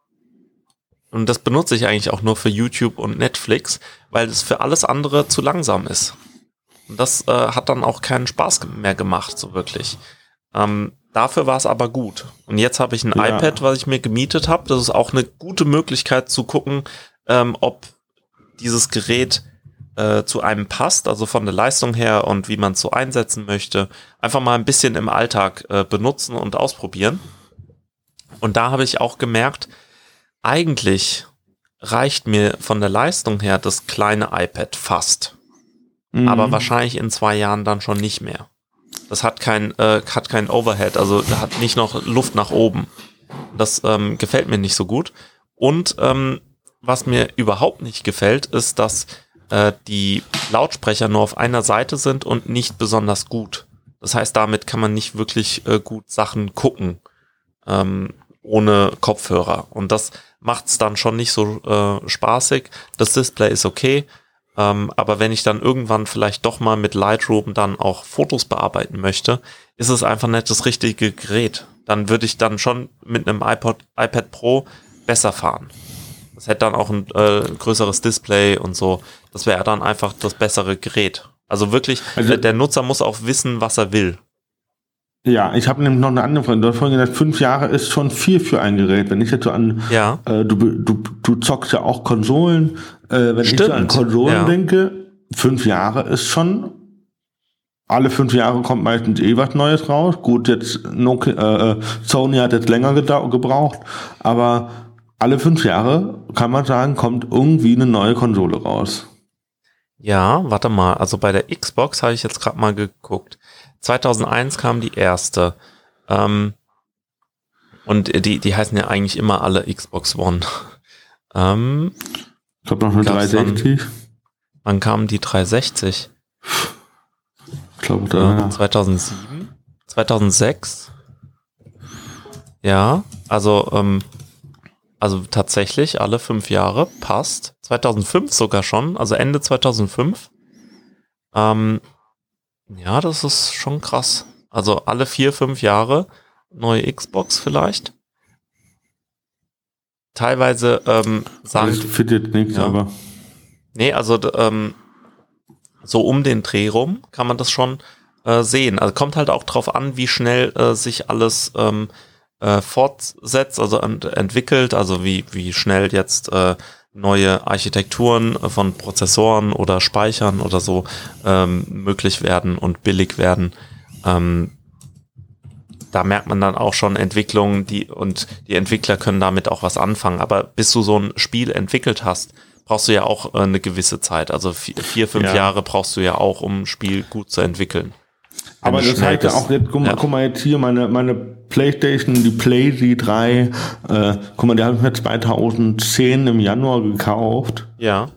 und das benutze ich eigentlich auch nur für YouTube und Netflix, weil es für alles andere zu langsam ist. Und das äh, hat dann auch keinen Spaß mehr gemacht, so wirklich. Ähm, dafür war es aber gut. Und jetzt habe ich ein Ja. iPad, was ich mir gemietet habe. Das ist auch eine gute Möglichkeit zu gucken, ähm, ob dieses Gerät äh, zu einem passt, also von der Leistung her und wie man es so einsetzen möchte. Einfach mal ein bisschen im Alltag äh, benutzen und ausprobieren. Und da habe ich auch gemerkt, eigentlich reicht mir von der Leistung her das kleine iPad fast. Mhm. Aber wahrscheinlich in zwei Jahren dann schon nicht mehr. Das hat kein, äh, hat kein Overhead, also hat nicht noch Luft nach oben. Das ähm, gefällt mir nicht so gut. Und ähm, was mir überhaupt nicht gefällt, ist, dass äh, die Lautsprecher nur auf einer Seite sind und nicht besonders gut. Das heißt, damit kann man nicht wirklich äh, gut Sachen gucken. Ähm, ohne Kopfhörer. Und das macht es dann schon nicht so äh, spaßig. Das Display ist okay, ähm, aber wenn ich dann irgendwann vielleicht doch mal mit Lightroom dann auch Fotos bearbeiten möchte, ist es einfach nicht das richtige Gerät. Dann würde ich dann schon mit einem iPod, iPad Pro besser fahren. Das hätte dann auch ein äh, größeres Display und so. Das wäre dann einfach das bessere Gerät. Also wirklich, Also, der, der Nutzer muss auch wissen, was er will. Ja, ich habe nämlich noch eine andere Frage. Du hast vorhin gesagt, fünf Jahre ist schon viel für ein Gerät. Wenn ich jetzt so an, Ja. äh, du, du, du zockst ja auch Konsolen. Äh, wenn Stimmt. ich so an Konsolen Ja. denke, fünf Jahre ist schon, alle fünf Jahre kommt meistens eh was Neues raus. Gut, jetzt Nokia, äh, Sony hat jetzt länger gedau- gebraucht, aber alle fünf Jahre, kann man sagen, kommt irgendwie eine neue Konsole raus. Ja, warte mal, also bei der Xbox habe ich jetzt gerade mal geguckt. zweitausendeins kam die erste. Ähm, und die, die heißen ja eigentlich immer alle Xbox One. Ähm, Ich glaube noch eine Gab's dann- dreihundertsechzig. wann kam die dreihundertsechzig? Ich glaube, Ja, da, zweitausendsieben? zweitausendsechs? Ja, also, ähm, also tatsächlich alle fünf Jahre, passt. zweitausendfünf sogar schon, also Ende zweitausendfünf. Ähm, ja, das ist schon krass. Also alle vier, fünf Jahre neue Xbox vielleicht. Teilweise ähm, sagen, das fit jetzt nichts, Ja. aber nee, also d- ähm, so um den Dreh rum kann man das schon äh, sehen. Also kommt halt auch drauf an, wie schnell äh, sich alles ähm, äh, fortsetzt, also ent entwickelt, also wie, wie schnell jetzt äh, neue Architekturen von Prozessoren oder Speichern oder so ähm, möglich werden und billig werden. Ähm, da merkt man dann auch schon Entwicklungen, die und die Entwickler können damit auch was anfangen. Aber bis du so ein Spiel entwickelt hast, brauchst du ja auch äh, eine gewisse Zeit. Also vier, vier fünf ja. Jahre brauchst du ja auch, um ein Spiel gut zu entwickeln. Aber das heißt ja auch, jetzt, guck, mal, ja. guck mal jetzt hier, meine, meine Playstation, die PlayZ drei, äh, guck mal, die habe ich mir zweitausendzehn im Januar gekauft. Ja.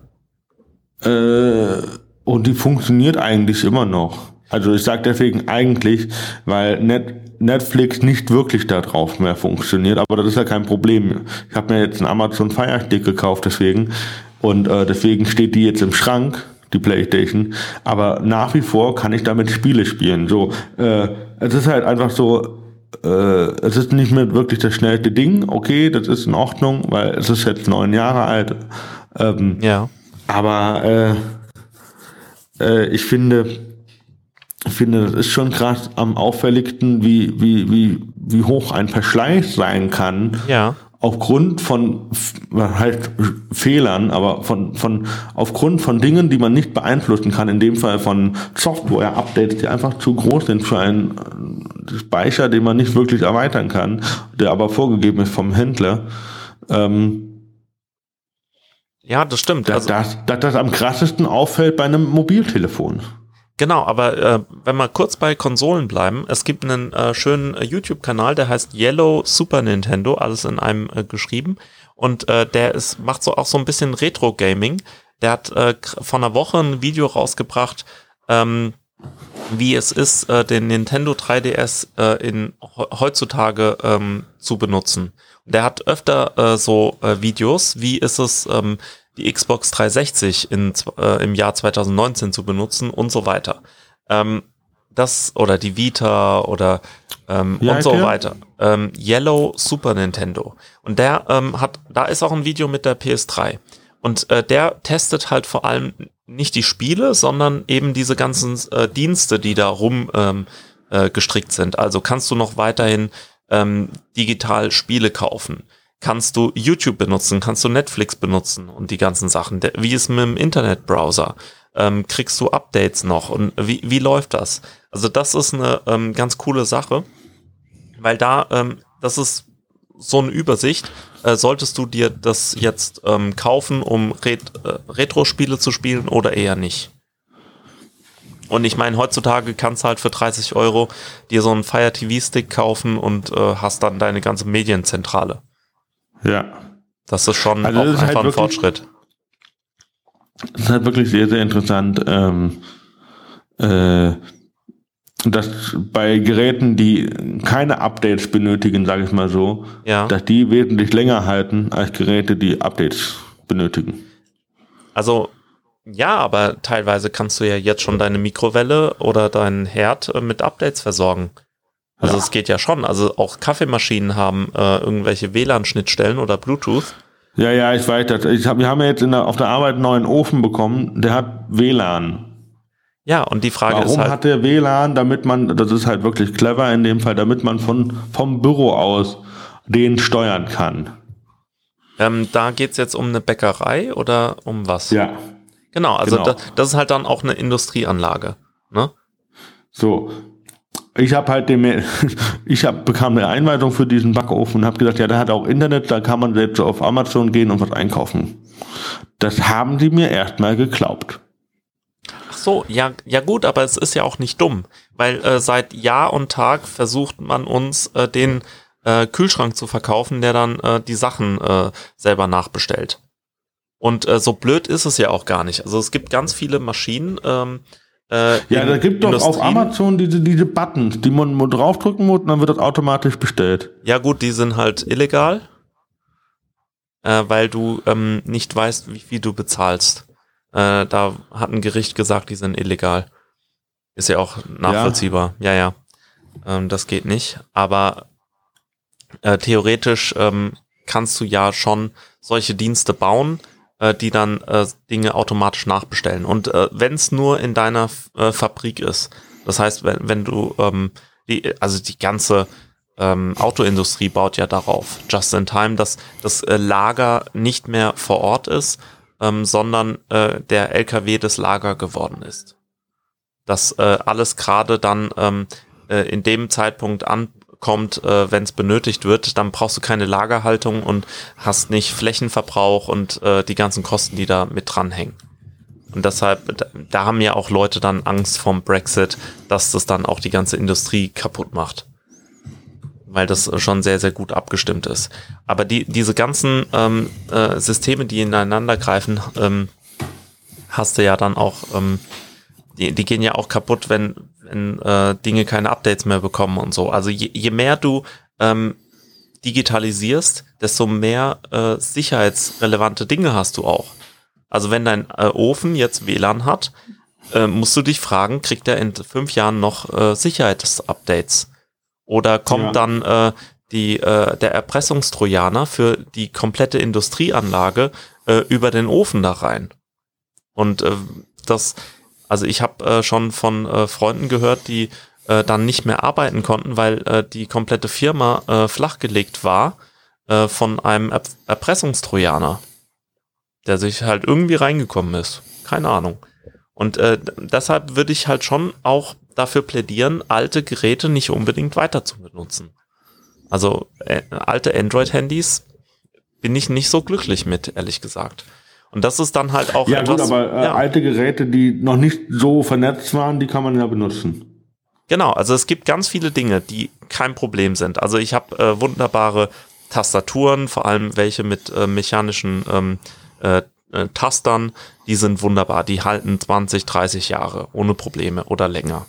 Äh, und die funktioniert eigentlich immer noch. Also ich sage deswegen eigentlich, weil Net, Netflix nicht wirklich da drauf mehr funktioniert, aber das ist ja kein Problem. Ich habe mir jetzt einen Amazon Fire Stick gekauft deswegen und äh, deswegen steht die jetzt im Schrank, die PlayStation, aber nach wie vor kann ich damit Spiele spielen. So, äh, es ist halt einfach so, äh, es ist nicht mehr wirklich das schnellste Ding, okay, das ist in Ordnung, weil es ist jetzt neun Jahre alt. Ähm, ja. Aber äh, äh, ich finde, ich finde, das ist schon krass am auffälligsten, wie, wie, wie, wie hoch ein Verschleiß sein kann. Ja. Aufgrund von halt Fehlern, aber von, von, aufgrund von Dingen, die man nicht beeinflussen kann, in dem Fall von Software-Updates, die einfach zu groß sind für einen Speicher, den man nicht wirklich erweitern kann, der aber vorgegeben ist vom Händler. Ähm, ja, das stimmt. Dass, also, das, dass das am krassesten auffällt bei einem Mobiltelefon. Genau, aber äh, wenn wir kurz bei Konsolen bleiben, es gibt einen äh, schönen äh, YouTube-Kanal, der heißt Yellow Super Nintendo, alles in einem äh, geschrieben, und äh, der ist macht so auch so ein bisschen Retro-Gaming. Der hat äh, vor einer Woche ein Video rausgebracht, ähm, wie es ist, äh, den Nintendo drei D S äh, in heutzutage ähm, zu benutzen. Und der hat öfter äh, so äh, Videos, wie ist es ähm, die Xbox dreihundertsechzig in, äh, im Jahr zwanzig neunzehn zu benutzen und so weiter. Ähm, das oder die Vita oder ähm, ja, und so ja. weiter. Ähm, Yellow Super Nintendo. Und der ähm, hat, da ist auch ein Video mit der P S drei. Und äh, der testet halt vor allem nicht die Spiele, sondern eben diese ganzen äh, Dienste, die da rum ähm, äh, gestrickt sind. Also kannst du noch weiterhin ähm, digital Spiele kaufen? Kannst du YouTube benutzen, kannst du Netflix benutzen und die ganzen Sachen. Wie ist mit dem Internetbrowser? Ähm, kriegst du Updates noch? Und wie, wie läuft das? Also das ist eine ähm, ganz coole Sache, weil da, ähm, das ist so eine Übersicht. Äh, solltest du dir das jetzt ähm, kaufen, um Ret- äh, Retro-Spiele zu spielen oder eher nicht? Und ich meine, heutzutage kannst du halt für dreißig Euro dir so einen Fire T V-Stick kaufen und äh, hast dann deine ganze Medienzentrale. Ja. Das ist schon also auch das ist einfach halt ein wirklich, Fortschritt. Das ist halt wirklich sehr, sehr interessant, ähm, äh, dass bei Geräten, die keine Updates benötigen, sage ich mal so, ja. dass die wesentlich länger halten als Geräte, die Updates benötigen. Also, ja, aber teilweise kannst du ja jetzt schon deine Mikrowelle oder deinen Herd äh, mit Updates versorgen. Also ja. Es geht ja schon. Also auch Kaffeemaschinen haben äh, irgendwelche W L A N-Schnittstellen oder Bluetooth. Ja, ja, ich weiß das. Ich hab, wir haben ja jetzt in der, auf der Arbeit einen neuen Ofen bekommen, der hat W L A N. Ja, und die Frage Warum ist halt... Warum hat der W L A N? Damit man, das ist halt wirklich clever in dem Fall, damit man von vom Büro aus den steuern kann. Ähm, da geht's jetzt um eine Bäckerei oder um was? Ja. Genau, also genau. Das, das ist halt dann auch eine Industrieanlage, ne? So. Ich habe halt dem, ich hab, bekam eine Einweisung für diesen Backofen und habe gesagt, ja, der hat auch Internet, da kann man jetzt so auf Amazon gehen und was einkaufen. Das haben die mir erstmal geglaubt. Ach so, ja, ja gut, aber es ist ja auch nicht dumm, weil äh, seit Jahr und Tag versucht man uns äh, den äh, Kühlschrank zu verkaufen, der dann äh, die Sachen äh, selber nachbestellt. Und äh, so blöd ist es ja auch gar nicht. Also es gibt ganz viele Maschinen, ähm, Äh, ja, da gibt doch auf Amazon diese, diese Buttons, die man nur draufdrücken muss und dann wird das automatisch bestellt. Ja gut, die sind halt illegal, äh, weil du ähm, nicht weißt, wie viel du bezahlst. Äh, da hat ein Gericht gesagt, die sind illegal. Ist ja auch nachvollziehbar. Ja, ja. ja. Ähm, das geht nicht. Aber äh, theoretisch ähm, kannst du ja schon solche Dienste bauen, die dann äh, Dinge automatisch nachbestellen. Und äh, wenn es nur in deiner äh, Fabrik ist, das heißt, wenn, wenn du, ähm, die, also die ganze ähm, Autoindustrie baut ja darauf, just in time, dass das äh, Lager nicht mehr vor Ort ist, ähm, sondern äh, der L K W das Lager geworden ist. Dass äh, alles gerade dann ähm, äh, in dem Zeitpunkt an kommt, äh, wenn es benötigt wird, dann brauchst du keine Lagerhaltung und hast nicht Flächenverbrauch und äh, die ganzen Kosten, die da mit dranhängen. Und deshalb, da, da haben ja auch Leute dann Angst vom Brexit, dass das dann auch die ganze Industrie kaputt macht. Weil das schon sehr, sehr gut abgestimmt ist. Aber die diese ganzen ähm, äh, Systeme, die ineinander greifen, ähm, hast du ja dann auch, ähm, die, die gehen ja auch kaputt, wenn, wenn äh, Dinge keine Updates mehr bekommen und so. Also je, je mehr du ähm, digitalisierst, desto mehr äh, sicherheitsrelevante Dinge hast du auch. Also wenn dein äh, Ofen jetzt W L A N hat, äh, musst du dich fragen, kriegt er in fünf Jahren noch äh, Sicherheitsupdates? Oder kommt ja. dann äh, die, äh, der Erpressungstrojaner für die komplette Industrieanlage äh, über den Ofen da rein? Und äh, das, also ich habe äh, schon von äh, Freunden gehört, die äh, dann nicht mehr arbeiten konnten, weil äh, die komplette Firma äh, flachgelegt war äh, von einem er- Erpressungstrojaner, der sich halt irgendwie reingekommen ist. Keine Ahnung. Und äh, deshalb würde ich halt schon auch dafür plädieren, alte Geräte nicht unbedingt weiter zu benutzen. Also äh, alte Android-Handys bin ich nicht so glücklich mit, ehrlich gesagt. Und das ist dann halt auch ja, etwas... gut, aber äh, ja. alte Geräte, die noch nicht so vernetzt waren, die kann man ja benutzen. Genau, also es gibt ganz viele Dinge, die kein Problem sind. Also ich habe äh, wunderbare Tastaturen, vor allem welche mit äh, mechanischen ähm, äh, äh, Tastern, die sind wunderbar. Die halten zwanzig, dreißig Jahre ohne Probleme oder länger.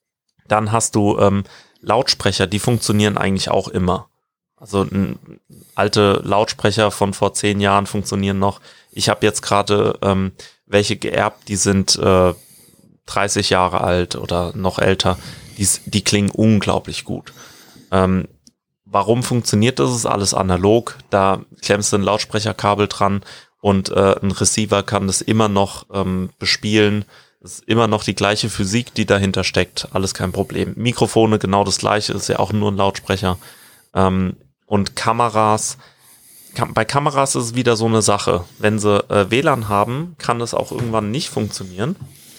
Dann hast du ähm, Lautsprecher, die funktionieren eigentlich auch immer. Also n, alte Lautsprecher von vor zehn Jahren funktionieren noch. Ich habe jetzt gerade ähm, welche geerbt, die sind äh, dreißig Jahre alt oder noch älter. Die, die klingen unglaublich gut. Ähm, warum funktioniert das? Das ist alles analog. Da klemmst du ein Lautsprecherkabel dran und äh, ein Receiver kann das immer noch ähm, bespielen. Es ist immer noch die gleiche Physik, die dahinter steckt. Alles kein Problem. Mikrofone genau das gleiche, ist ja auch nur ein Lautsprecher. Ähm, und Kameras. Kam, bei Kameras ist es wieder so eine Sache. Wenn sie äh, W L A N haben, kann das auch irgendwann nicht funktionieren.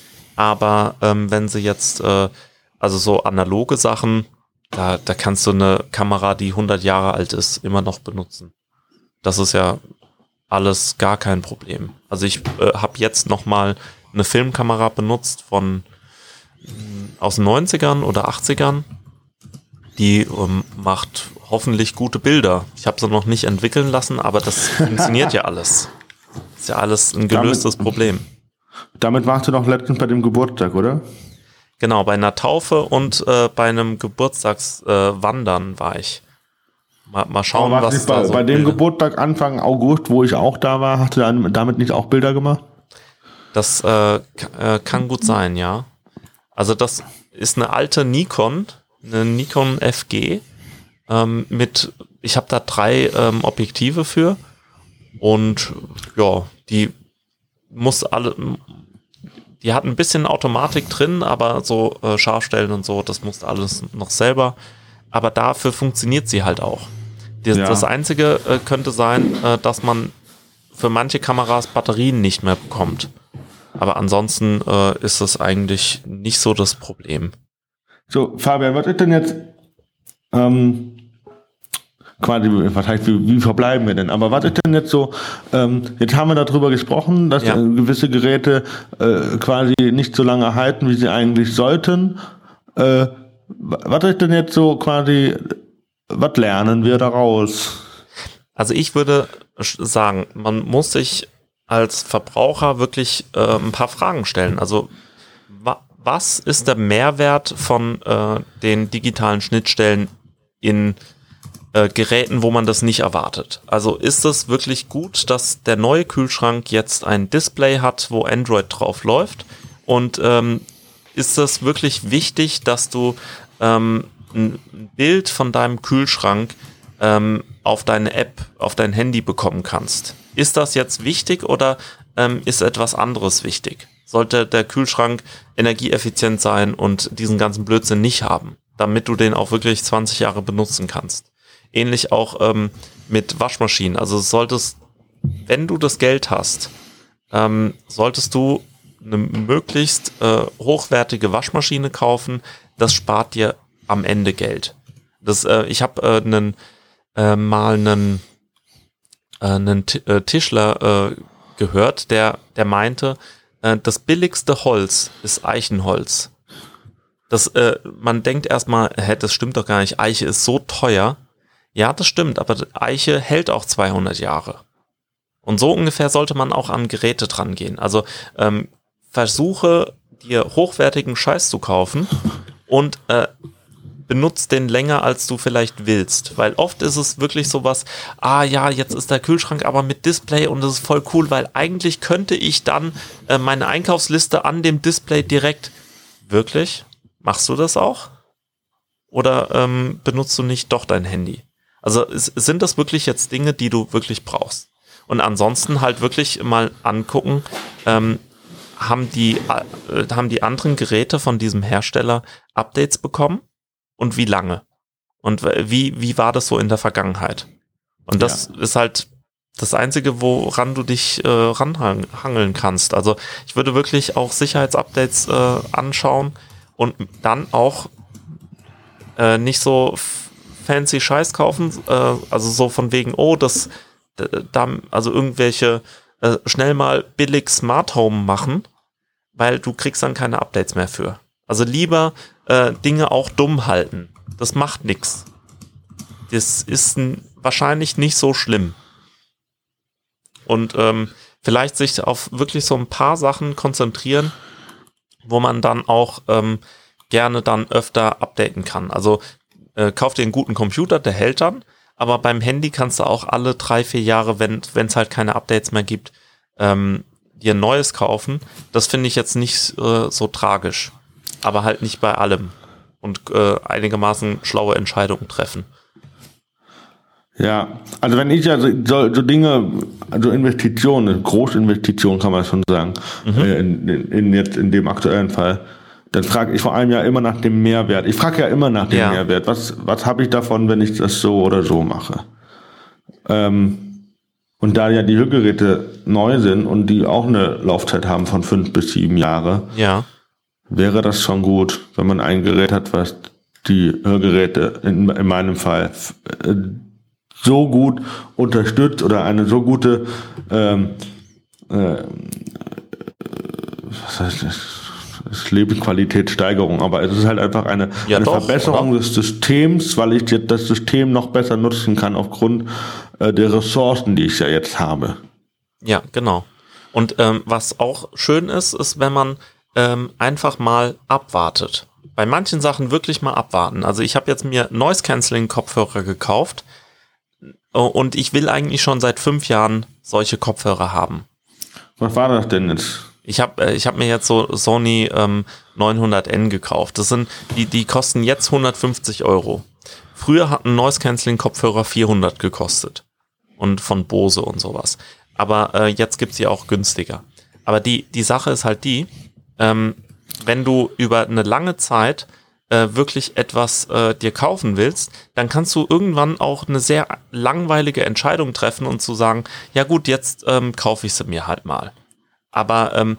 Aber ähm, wenn sie jetzt, äh, also so analoge Sachen, da, da kannst du eine Kamera, die hundert Jahre alt ist, immer noch benutzen. Das ist ja alles gar kein Problem. Also ich äh, habe jetzt noch mal eine Filmkamera benutzt von aus den neunzigern oder achtzigern. Die ähm, macht hoffentlich gute Bilder. Ich habe sie noch nicht entwickeln lassen, aber das funktioniert ja alles. Ist ja alles ein gelöstes damit, Problem. Damit warst du doch letztens bei dem Geburtstag, oder? Genau, bei einer Taufe und äh, bei einem Geburtstagswandern äh, war ich. Mal, mal schauen, was nicht, da bei, so bei dem Bilder. Geburtstag Anfang August, wo ich auch da war, hast du damit nicht auch Bilder gemacht? Das äh, k- äh, kann gut sein, ja. Also das ist eine alte Nikon, eine Nikon F G ähm, mit, ich habe da drei ähm, Objektive für und ja, die muss alle, die hat ein bisschen Automatik drin, aber so äh, Scharfstellen und so, das musste alles noch selber. Aber dafür funktioniert sie halt auch. Das, ja. das Einzige äh, könnte sein, äh, dass man für manche Kameras Batterien nicht mehr bekommt. Aber ansonsten äh, ist das eigentlich nicht so das Problem. So, Fabian, was ist denn jetzt ähm, quasi, was heißt, wie, wie verbleiben wir denn? Aber was ist denn jetzt so, ähm, jetzt haben wir darüber gesprochen, dass ja. äh, gewisse Geräte äh, quasi nicht so lange halten, wie sie eigentlich sollten. Äh, was ist denn jetzt so quasi, was lernen wir daraus? Also ich würde sagen, man muss sich als Verbraucher wirklich äh, ein paar Fragen stellen. Also wa- was ist der Mehrwert von äh, den digitalen Schnittstellen in äh, Geräten, wo man das nicht erwartet? Also ist es wirklich gut, dass der neue Kühlschrank jetzt ein Display hat, wo Android drauf läuft? Und ähm, ist es wirklich wichtig, dass du ähm, ein Bild von deinem Kühlschrank ähm, auf deine App, auf dein Handy bekommen kannst? Ist das jetzt wichtig oder ähm, ist etwas anderes wichtig? Sollte der Kühlschrank energieeffizient sein und diesen ganzen Blödsinn nicht haben, damit du den auch wirklich zwanzig Jahre benutzen kannst? Ähnlich auch ähm, mit Waschmaschinen. Also solltest, wenn du das Geld hast, ähm, solltest du eine möglichst äh, hochwertige Waschmaschine kaufen. Das spart dir am Ende Geld. Das, äh, ich habe äh, einen, äh, mal einen, äh, einen T- äh, Tischler äh, gehört, der, der meinte, äh, das billigste Holz ist Eichenholz. Das, äh, man denkt erstmal, hä, das stimmt doch gar nicht, Eiche ist so teuer. Ja, das stimmt, aber Eiche hält auch zweihundert Jahre. Und so ungefähr sollte man auch an Geräte dran gehen. Also ähm, versuche dir hochwertigen Scheiß zu kaufen und äh, benutzt den länger, als du vielleicht willst. Weil oft ist es wirklich sowas, ah ja, jetzt ist der Kühlschrank aber mit Display und das ist voll cool, weil eigentlich könnte ich dann äh, meine Einkaufsliste an dem Display direkt... Wirklich? Machst du das auch? Oder ähm, benutzt du nicht doch dein Handy? Also ist, sind das wirklich jetzt Dinge, die du wirklich brauchst? Und ansonsten halt wirklich mal angucken, ähm, haben die, äh, haben die anderen Geräte von diesem Hersteller Updates bekommen? Und wie lange? Und wie, wie war das so in der Vergangenheit? Und das ja. ist halt das Einzige, woran du dich äh, ranhangeln kannst. Also ich würde wirklich auch Sicherheitsupdates äh, anschauen und dann auch äh, nicht so fancy Scheiß kaufen, äh, also so von wegen, oh, das, da, also irgendwelche äh, schnell mal billig Smart Home machen, weil du kriegst dann keine Updates mehr für. Also lieber äh, Dinge auch dumm halten. Das macht nichts. Das ist n- wahrscheinlich nicht so schlimm. Und ähm, vielleicht sich auf wirklich so ein paar Sachen konzentrieren, wo man dann auch ähm, gerne dann öfter updaten kann. Also äh, kauf dir einen guten Computer, der hält dann, aber beim Handy kannst du auch alle drei, vier Jahre, wenn es halt keine Updates mehr gibt, ähm, dir ein neues kaufen. Das finde ich jetzt nicht äh, so tragisch, aber halt nicht bei allem und äh, einigermaßen schlaue Entscheidungen treffen. Ja, also wenn ich ja so, so Dinge, also Investitionen, Großinvestitionen kann man schon sagen, mhm. äh, in, in, in jetzt in dem aktuellen Fall, dann frage ich vor allem ja immer nach dem Mehrwert. Ich frage ja immer nach dem ja. Mehrwert. Was, was habe ich davon, wenn ich das so oder so mache? Ähm, und da ja die Hörgeräte neu sind und die auch eine Laufzeit haben von fünf bis sieben Jahre, ja. wäre das schon gut, wenn man ein Gerät hat, was die Hörgeräte in, in meinem Fall äh, so gut unterstützt oder eine so gute ähm, äh, was heißt das? Das ist Lebensqualitätssteigerung, aber es ist halt einfach eine, ja, eine doch, Verbesserung oder? des Systems, weil ich jetzt das System noch besser nutzen kann aufgrund äh, der Ressourcen, die ich ja jetzt habe. Ja, genau. Und ähm, was auch schön ist, ist, wenn man ähm, einfach mal abwartet. Bei manchen Sachen wirklich mal abwarten. Also ich habe jetzt mir Noise-Canceling-Kopfhörer gekauft und ich will eigentlich schon seit fünf Jahren solche Kopfhörer haben. Was war das denn jetzt? Ich habe ich hab mir jetzt so Sony ähm, neunhundert N gekauft. Das sind die die kosten jetzt hundertfünfzig Euro. Früher hatten Noise-Canceling-Kopfhörer vierhundert gekostet und von Bose und sowas. Aber äh, jetzt gibt's die auch günstiger. Aber die die Sache ist halt die, ähm, wenn du über eine lange Zeit äh, wirklich etwas äh, dir kaufen willst, dann kannst du irgendwann auch eine sehr langweilige Entscheidung treffen und zu sagen, ja gut, jetzt ähm, kaufe ich sie mir halt mal. Aber ähm,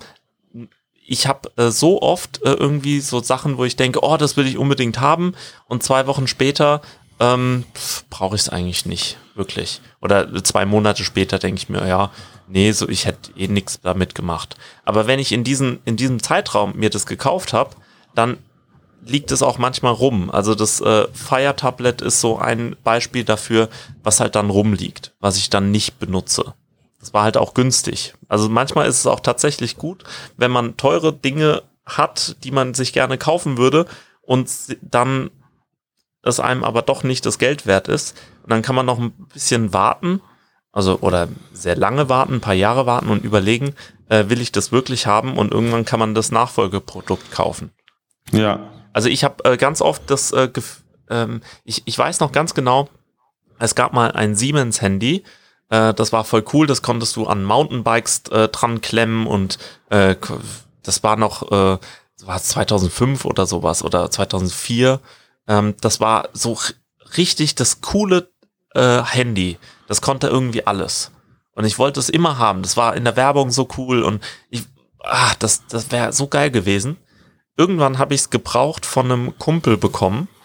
ich habe äh, so oft äh, irgendwie so Sachen, wo ich denke, oh, das will ich unbedingt haben und zwei Wochen später ähm, brauche ich es eigentlich nicht, wirklich. Oder zwei Monate später denke ich mir, ja, nee, so ich hätte eh nichts damit gemacht. Aber wenn ich in diesen in diesem Zeitraum mir das gekauft habe, dann liegt es auch manchmal rum. Also das äh, Fire Tablet ist so ein Beispiel dafür, was halt dann rumliegt, was ich dann nicht benutze. Das war halt auch günstig. Also manchmal ist es auch tatsächlich gut, wenn man teure Dinge hat, die man sich gerne kaufen würde und dann es einem aber doch nicht das Geld wert ist. Und dann kann man noch ein bisschen warten, also oder sehr lange warten, ein paar Jahre warten und überlegen, äh, will ich das wirklich haben? Und irgendwann kann man das Nachfolgeprodukt kaufen. Ja. Also ich habe äh, ganz oft das, äh, gef- ähm, ich, ich weiß noch ganz genau, es gab mal ein Siemens-Handy, äh, das war voll cool, das konntest du an Mountainbikes äh, dran klemmen und äh, das war noch, äh, war zweitausendfünf oder sowas oder zweitausendvier. Ähm, das war so r- richtig das coole äh, Handy. Das konnte irgendwie alles. Und ich wollte es immer haben. Das war in der Werbung so cool und ich, ach, das, das wäre so geil gewesen. Irgendwann habe ich es gebraucht von einem Kumpel bekommen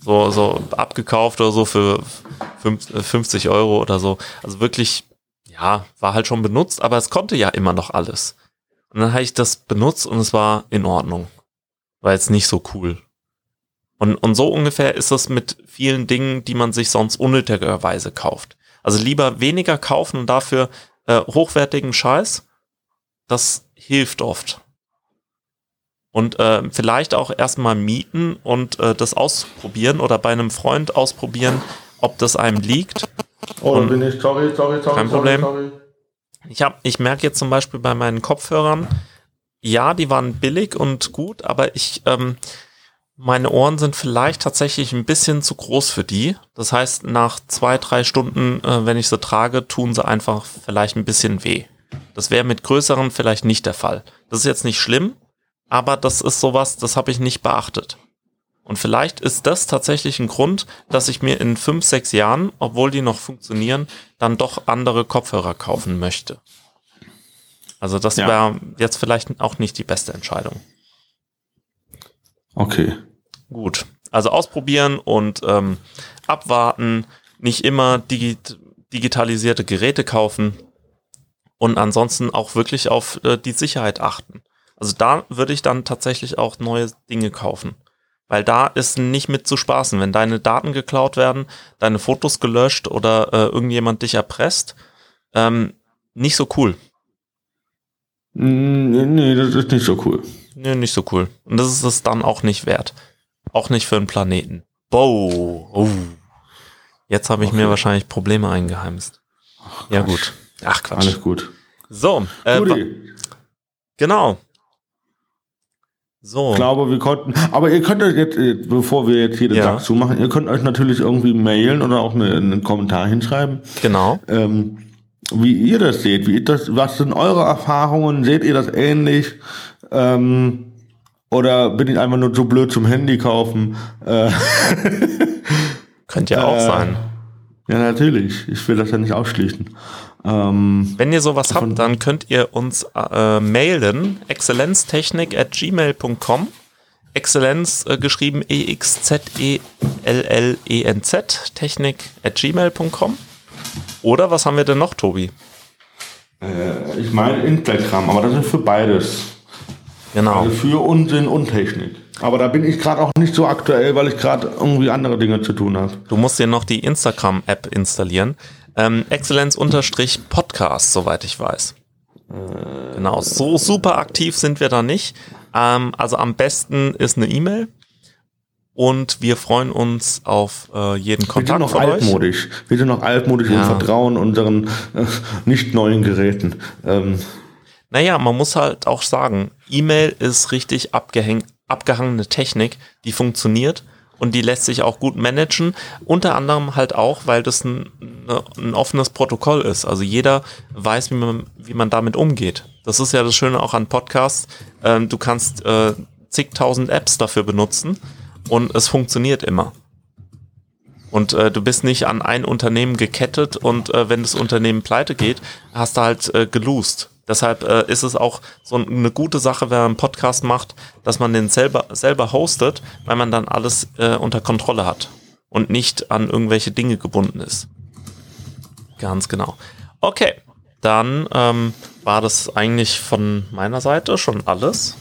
So, so abgekauft oder so für fünfzig Euro oder so. Also wirklich, ja, war halt schon benutzt, aber es konnte ja immer noch alles. Und dann habe ich das benutzt und es war in Ordnung. War jetzt nicht so cool. Und, und so ungefähr ist es mit vielen Dingen, die man sich sonst unnötigerweise kauft. Also lieber weniger kaufen und dafür äh, hochwertigen Scheiß. Das hilft oft. Und äh, vielleicht auch erstmal mieten und äh, das ausprobieren oder bei einem Freund ausprobieren, ob das einem liegt. Oh, da bin ich, sorry, sorry, sorry. Kein Problem. Sorry, sorry. Ich, hab, ich merke jetzt zum Beispiel bei meinen Kopfhörern, ja, die waren billig und gut, aber ich, ähm, meine Ohren sind vielleicht tatsächlich ein bisschen zu groß für die. Das heißt, nach zwei, drei Stunden, äh, wenn ich sie trage, tun sie einfach vielleicht ein bisschen weh. Das wäre mit größeren vielleicht nicht der Fall. Das ist jetzt nicht schlimm, aber das ist sowas, das habe ich nicht beachtet. Und vielleicht ist das tatsächlich ein Grund, dass ich mir in fünf, sechs Jahren, obwohl die noch funktionieren, dann doch andere Kopfhörer kaufen möchte. Also das ja. wäre jetzt vielleicht auch nicht die beste Entscheidung. Okay. Gut. Also ausprobieren und ähm, abwarten, nicht immer digi- digitalisierte Geräte kaufen und ansonsten auch wirklich auf äh, die Sicherheit achten. Also da würde ich dann tatsächlich auch neue Dinge kaufen. Weil da ist nicht mit zu spaßen. Wenn deine Daten geklaut werden, deine Fotos gelöscht oder äh, irgendjemand dich erpresst, ähm, nicht so cool. Nee, nee, das ist nicht so cool. Nee, nicht so cool. Und das ist es dann auch nicht wert. Auch nicht für einen Planeten. Boah. Oh. Jetzt habe ich okay. mir wahrscheinlich Probleme eingeheimst. Ach, ja gut. Ach Quatsch. Alles gut. So. Äh, wa- genau. So. Ich glaube, wir konnten, aber ihr könnt euch jetzt, bevor wir jetzt hier den ja. Sack zumachen, ihr könnt euch natürlich irgendwie mailen oder auch eine, einen Kommentar hinschreiben. Genau. Ähm, wie ihr das seht, wie ihr das, was sind eure Erfahrungen? Seht ihr das ähnlich? Ähm, oder bin ich einfach nur zu blöd zum Handy kaufen? Äh, Könnte ja auch äh, sein. Ja, natürlich. Ich will das ja nicht ausschließen. Ähm, Wenn ihr sowas habt, dann könnt ihr uns äh, mailen, exzellenztechnik at gmail punkt com. Exzellenz äh, geschrieben E X Z E L L E N Z, technik at gmail punkt com. Oder was haben wir denn noch, Tobi? Äh, ich meine Instagram, aber das ist für beides. Genau. Also für Unsinn und Technik. Aber da bin ich gerade auch nicht so aktuell, weil ich gerade irgendwie andere Dinge zu tun habe. Du musst dir noch die Instagram-App installieren. Ähm, Exzellenz-Podcast, soweit ich weiß. Äh, genau, so super aktiv sind wir da nicht. Ähm, also am besten ist eine E-Mail. Und wir freuen uns auf äh, jeden Kontakt wir sind noch von altmodisch. euch. Wir sind noch altmodisch ja. und vertrauen unseren äh, nicht neuen Geräten. Ähm. Naja, man muss halt auch sagen, E-Mail ist richtig abgehäng- abgehangene Technik, die funktioniert und die lässt sich auch gut managen. Unter anderem halt auch, weil das ein, ein offenes Protokoll ist. Also jeder weiß, wie man, wie man damit umgeht. Das ist ja das Schöne auch an Podcasts. Ähm, du kannst äh, zigtausend Apps dafür benutzen. Und es funktioniert immer. Und äh, du bist nicht an ein Unternehmen gekettet und äh, wenn das Unternehmen pleite geht, hast du halt äh, gelost. Deshalb äh, ist es auch so eine gute Sache, wenn man einen Podcast macht, dass man den selber selber hostet, weil man dann alles äh, unter Kontrolle hat und nicht an irgendwelche Dinge gebunden ist. Ganz genau. Okay, dann ähm, war das eigentlich von meiner Seite schon alles.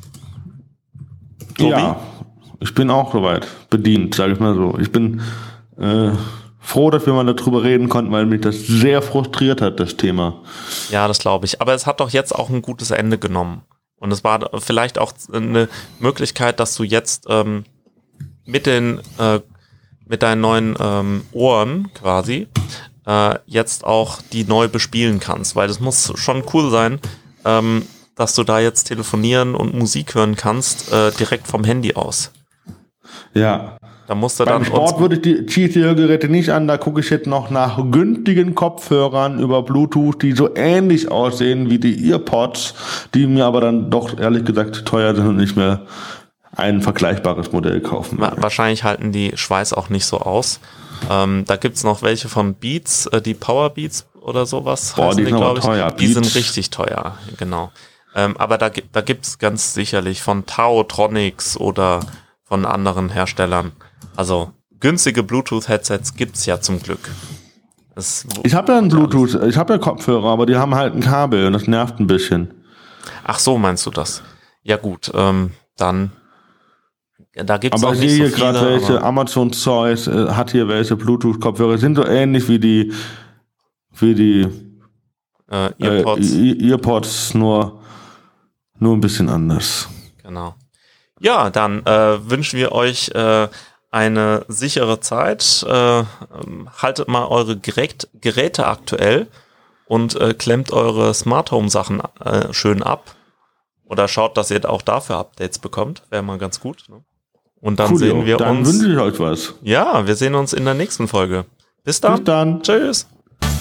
Tobi? Ja. Ich bin auch soweit bedient, sage ich mal so. Ich bin äh, froh, dass wir mal darüber reden konnten, weil mich das sehr frustriert hat, das Thema. Ja, das glaube ich. Aber es hat doch jetzt auch ein gutes Ende genommen. Und es war vielleicht auch eine Möglichkeit, dass du jetzt ähm, mit den äh, mit deinen neuen ähm, Ohren quasi äh, jetzt auch die neu bespielen kannst. Weil das muss schon cool sein, ähm, dass du da jetzt telefonieren und Musik hören kannst, äh, direkt vom Handy aus. Ja. Da musst du Beim dann Sport würde ich die Cheat-Geräte nicht an, da gucke ich jetzt noch nach günstigen Kopfhörern über Bluetooth, die so ähnlich aussehen wie die Earpods, die mir aber dann doch ehrlich gesagt teuer sind und nicht mehr ein vergleichbares Modell kaufen. Wahrscheinlich halten die Schweiß auch nicht so aus. Ähm, da gibt's noch welche von Beats, äh, die Power Beats oder sowas. Boah, die, die sind aber teuer. Die Beats sind richtig teuer, genau. Ähm, aber da, da gibt's ganz sicherlich von Taotronics oder von anderen Herstellern Also günstige Bluetooth-Headsets gibt's ja zum Glück. Das, ich habe ja einen Bluetooth, ich habe ja Kopfhörer, aber die haben halt ein Kabel und das nervt ein bisschen. Ach so, meinst du das? Ja gut, ähm, dann da gibt's aber auch ich nicht sehe so hier viele. gerade welche, Amazon Choice äh, hat hier welche Bluetooth-Kopfhörer, sind so ähnlich wie die wie die äh, Earpods. Äh, Earpods, nur, nur ein bisschen anders. Genau. Ja, dann äh, wünschen wir euch äh, eine sichere Zeit. Äh, haltet mal eure Gerät, Geräte aktuell und äh, klemmt eure Smart Home Sachen äh, schön ab. Oder schaut, dass ihr auch dafür Updates bekommt. Wäre mal ganz gut. Ne? Und dann cool, sehen wir dann uns. Dann wünsche ich euch was. Ja, wir sehen uns in der nächsten Folge. Bis dann. Bis dann. Tschüss.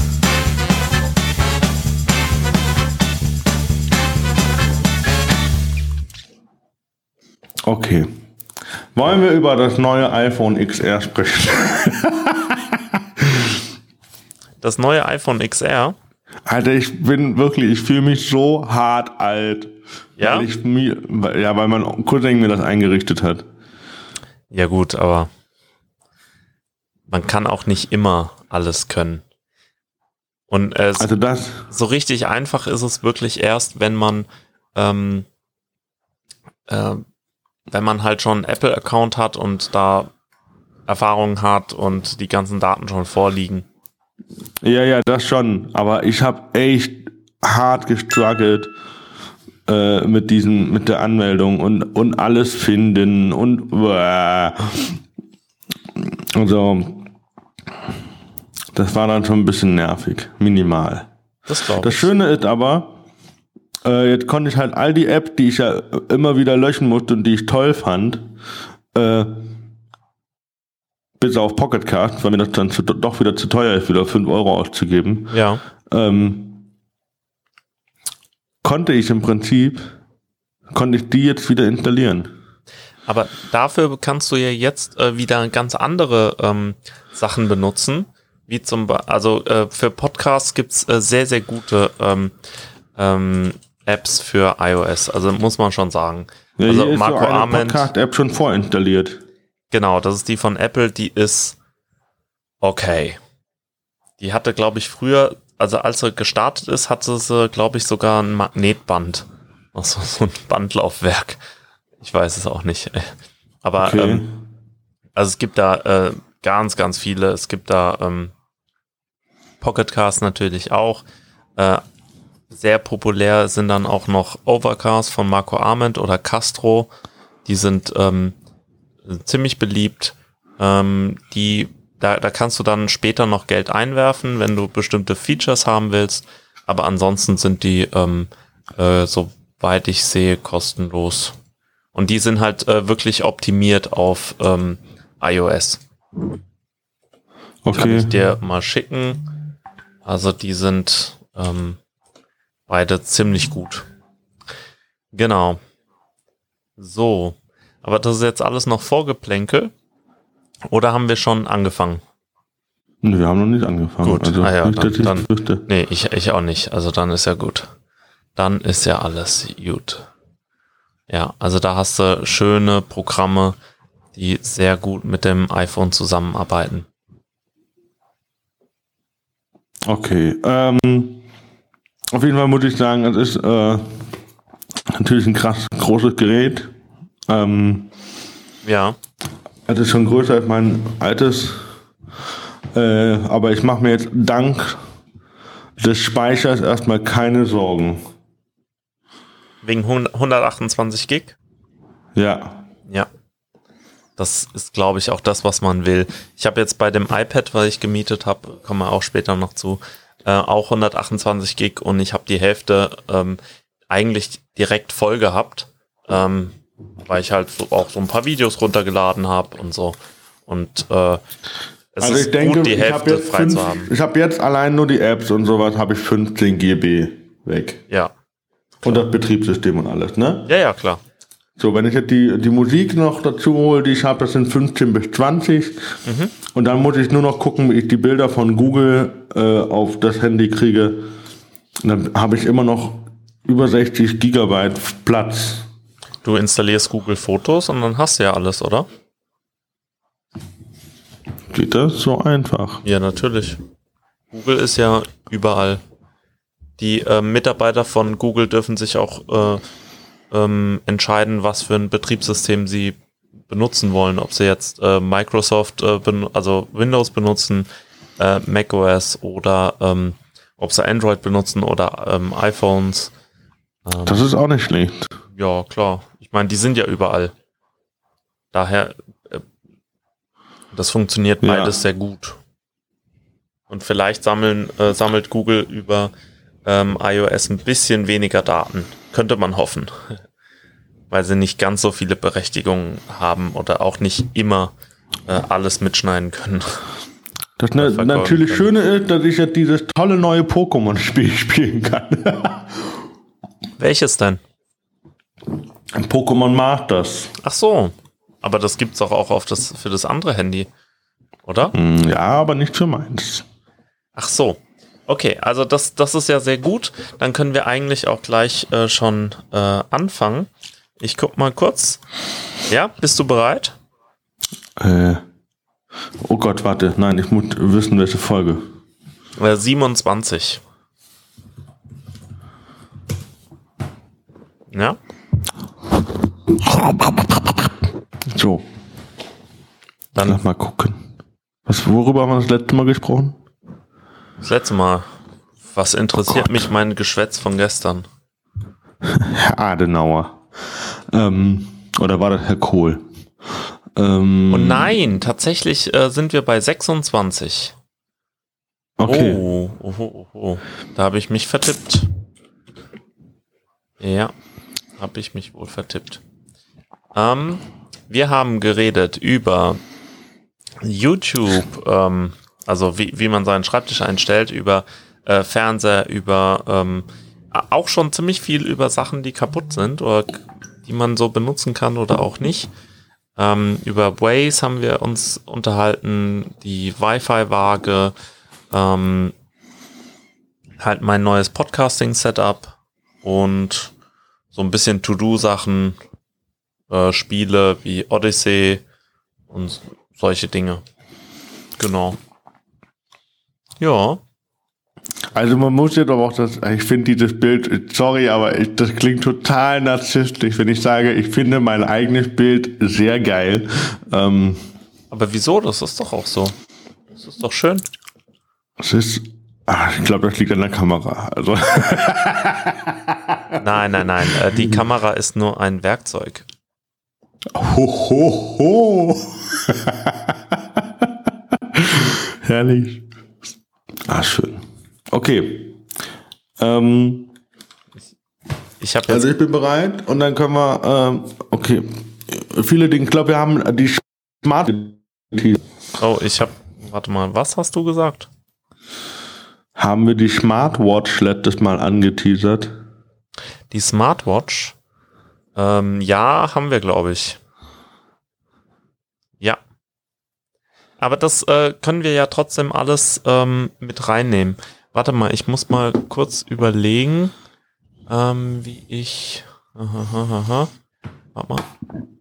Okay. Wollen wir über das neue iPhone X R sprechen? Das neue iPhone X R? Alter, ich bin wirklich, ich fühle mich so hart alt. Ja? Weil ich mir, ja, weil mein Cousin mir das eingerichtet hat. Ja gut, aber man kann auch nicht immer alles können. Und äh, also das so richtig einfach ist es wirklich erst, wenn man ähm, äh, wenn man halt schon einen Apple-Account hat und da Erfahrungen hat und die ganzen Daten schon vorliegen. Ja, ja, das schon. Aber ich habe echt hart gestruggelt äh, mit diesen, mit der Anmeldung und und alles finden und äh, also das war dann schon ein bisschen nervig, minimal. Das glaube ich. Das Schöne ist aber, äh, jetzt konnte ich halt all die Apps, die ich ja immer wieder löschen musste und die ich toll fand, äh, bis auf Pocket Cast, weil mir das dann zu, doch wieder zu teuer ist, wieder fünf Euro auszugeben, ja. ähm, konnte ich im Prinzip, konnte ich die jetzt wieder installieren. Aber dafür kannst du ja jetzt äh, wieder ganz andere ähm, Sachen benutzen, wie zum Beispiel, also äh, für Podcasts gibt's äh, sehr, sehr gute ähm, ähm, Apps für iOS, also muss man schon sagen. Ja, also hier ist Marco so eine Arment, Podcast-App schon vorinstalliert. Genau, das ist die von Apple, die ist okay. Die hatte, glaube ich, früher, also als sie gestartet ist, hatte sie, glaube ich, sogar ein Magnetband. Also so ein Bandlaufwerk. Ich weiß es auch nicht. Aber Okay. ähm, also es gibt da äh, ganz, ganz viele. Es gibt da ähm, Pocketcast natürlich auch. Äh, sehr populär sind dann auch noch Overcast von Marco Arment oder Castro. Die sind ähm, ziemlich beliebt. Ähm, die, da, da kannst du dann später noch Geld einwerfen, wenn du bestimmte Features haben willst. Aber ansonsten sind die, ähm, äh, soweit ich sehe, kostenlos. Und die sind halt äh, wirklich optimiert auf ähm, iOS. Okay. Kann ich dir mal schicken. Also die sind ähm, beide ziemlich gut. Genau. So. Aber das ist jetzt alles noch Vorgeplänkel. Oder haben wir schon angefangen? Wir haben noch nicht angefangen. Gut, also ah ja, nicht, dann, dass ich dann wüsste. nee, ich, ich auch nicht. Also dann ist ja gut. Dann ist ja alles gut. Ja, also da hast du schöne Programme, die sehr gut mit dem iPhone zusammenarbeiten. Okay. Ähm, auf jeden Fall muss ich sagen, es ist äh, natürlich ein krass großes Gerät. Ähm, Ja. es ist schon größer als mein altes. Äh, aber ich mache mir jetzt dank des Speichers erstmal keine Sorgen. Wegen hundertachtundzwanzig Gig? Ja. Ja. Das ist, glaube ich, auch das, was man will. Ich habe jetzt bei dem iPad, was ich gemietet habe, kommen wir auch später noch zu, äh, auch hundertachtundzwanzig Gig und ich habe die Hälfte ähm, eigentlich direkt voll gehabt, ähm, weil ich halt so, auch so ein paar Videos runtergeladen habe und so. Und äh, es Also ist ich denke, gut, die ich habe Hälfte jetzt, frei fünf, zu haben. ich hab jetzt allein nur die Apps und sowas, habe ich fünfzehn Gigabyte weg. Ja. Und das Betriebssystem und alles, ne? Ja, ja, klar. So, wenn ich jetzt die, die Musik noch dazu hole, die ich habe, das sind fünfzehn bis zwanzig. Mhm. Und dann muss ich nur noch gucken, wie ich die Bilder von Google äh, auf das Handy kriege. Und dann habe ich immer noch über sechzig Gigabyte Platz. Du installierst Google Fotos und dann hast du ja alles, oder? Geht das so einfach? Ja, natürlich. Google ist ja überall. Die äh, Mitarbeiter von Google dürfen sich auch äh, ähm, entscheiden, was für ein Betriebssystem sie benutzen wollen. Ob sie jetzt äh, Microsoft, äh, ben- also Windows benutzen, äh, macOS oder ähm, ob sie Android benutzen oder ähm, iPhones. Ähm, Das ist auch nicht schlecht. Ja, klar. Ich meine, die sind ja überall. Daher, äh, das funktioniert Ja. beides sehr gut. Und vielleicht sammeln, äh, sammelt Google über ähm, iOS ein bisschen weniger Daten. Könnte man hoffen. Weil sie nicht ganz so viele Berechtigungen haben oder auch nicht immer äh, alles mitschneiden können. Das ne, verkaufen natürlich können. Schöne ist, dass ich jetzt dieses tolle neue Pokémon-Spiel spielen kann. Welches denn? Pokémon Masters. Ach so. Aber das gibt's doch auch auf das, für das andere Handy. Oder? Hm, ja, aber nicht für meins. Ach so. Okay, also das, das ist ja sehr gut. Dann können wir eigentlich auch gleich äh, schon äh, anfangen. Ich guck mal kurz. Ja, bist du bereit? Äh, oh Gott, warte. Nein, ich muss wissen, welche Folge. Äh, siebenundzwanzig. Ja? So, Dann lass mal gucken. Was, worüber haben wir das letzte Mal gesprochen? das letzte Mal. Was interessiert Gott. mich mein Geschwätz von gestern? Herr Adenauer. Ähm, oder war das Herr Kohl? Ähm, Und nein, tatsächlich äh, sind wir bei sechsundzwanzig. Okay. Oh, oh, oh, oh. Da habe ich mich vertippt. Ja, habe ich mich wohl vertippt. Ähm, wir haben geredet über YouTube, ähm, also wie, wie man seinen Schreibtisch einstellt, über äh, Fernseher, über ähm, auch schon ziemlich viel über Sachen, die kaputt sind oder die man so benutzen kann oder auch nicht. Ähm, über Waze haben wir uns unterhalten, die Wi-Fi-Waage, ähm, halt mein neues Podcasting-Setup und so ein bisschen To-Do-Sachen, äh, Spiele wie Odyssey und solche Dinge. Genau. Ja. Also man muss jetzt aber auch das, ich finde dieses Bild, sorry, aber ich, das klingt total narzisstisch, wenn ich sage, ich finde mein eigenes Bild sehr geil. Ähm, Aber wieso? Das ist doch auch so. Das ist doch schön. es ist, ach, ich glaube, das liegt an der Kamera. Also Nein, nein, nein. Äh, die Kamera ist nur ein Werkzeug. ho, ho, ho. Herrlich. Ah, schön. Okay. Ähm, Ich habe jetzt also ich bin bereit und dann können wir, ähm, okay. Viele Dinge, ich glaube, wir haben die Smart. Oh, ich habe. Warte mal, was hast du gesagt? Haben wir die Smartwatch letztes Mal angeteasert? Die Smartwatch? Ähm, ja, haben wir, glaube ich. Ja. Aber das äh, können wir ja trotzdem alles ähm, mit reinnehmen. Warte mal, ich muss mal kurz überlegen, ähm, wie ich. Aha, aha, aha. Warte mal.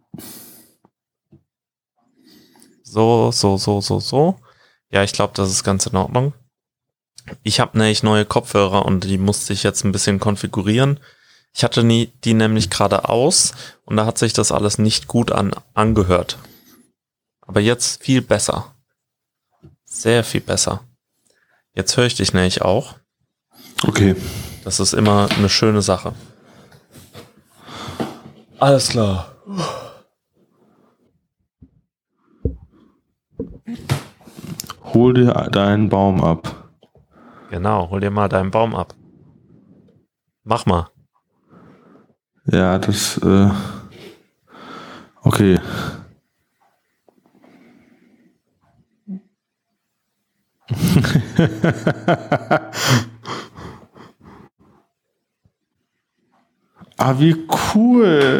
So, so, so, so, so. Ja, ich glaube, das ist ganz in Ordnung. Ich habe nämlich neue Kopfhörer und die musste ich jetzt ein bisschen konfigurieren. Ich hatte nie, die nämlich gerade aus und da hat sich das alles nicht gut an, angehört. Aber jetzt viel besser. Sehr viel besser. Jetzt höre ich dich nämlich auch. Okay. Das ist immer eine schöne Sache. Alles klar. Hol dir deinen Baum ab. Genau, hol dir mal deinen Baum ab. Mach mal. Ja, das, äh, okay. Ah, wie cool.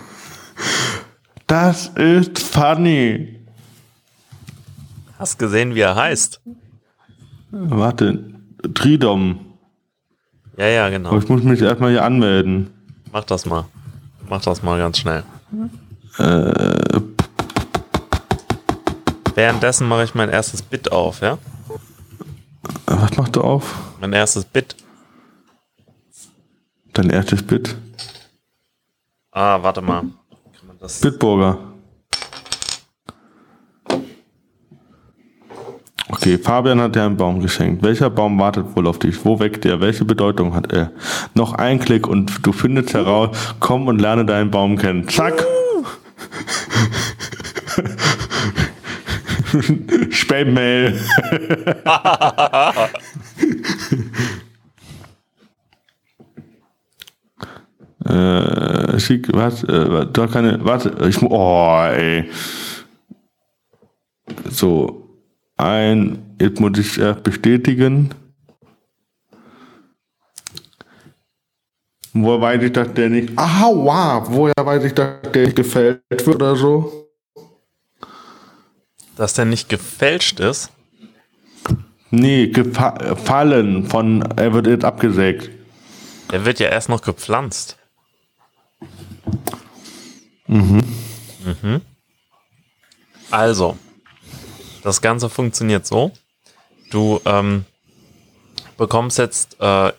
Das ist funny. Hast gesehen, wie er heißt? Warte, Tridom. Ja, ja, genau. Aber ich muss mich erstmal hier anmelden. Mach das mal. Mach das mal ganz schnell. Äh, Währenddessen mache ich mein erstes Bit auf, ja? Was machst du auf? Mein erstes Bit. Dein erstes Bit? Ah, warte mal. Kann man das Bitburger. Okay, Fabian hat dir einen Baum geschenkt. Welcher Baum wartet wohl auf dich? Wo weckt er? Welche Bedeutung hat er? Noch ein Klick und du findest heraus, komm und lerne deinen Baum kennen. Zack! Spam-Mail. äh, schick, was? Äh, du hast keine, warte, ich, oh, ey. So. Ein, jetzt muss ich äh, bestätigen. Woher weiß ich, dass der nicht. Aha, wow, woher weiß ich, dass der nicht gefällt wird oder so? Dass der nicht gefälscht ist? Nee, gefallen von, er wird jetzt abgesägt. Der wird ja erst noch gepflanzt. Mhm. Mhm. Also. Das Ganze funktioniert so. Du ähm, bekommst jetzt, äh,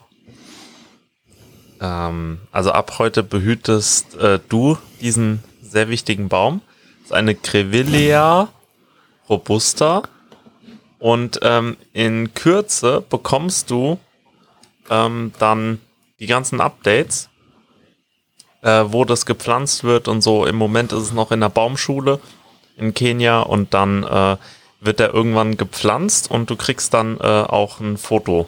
ähm, also ab heute behütest äh, du diesen sehr wichtigen Baum. Das ist eine Grevillea robusta. Und ähm, in Kürze bekommst du ähm, dann die ganzen Updates, äh, wo das gepflanzt wird und so. Im Moment ist es noch in der Baumschule in Kenia und dann äh, wird er irgendwann gepflanzt und du kriegst dann äh, auch ein Foto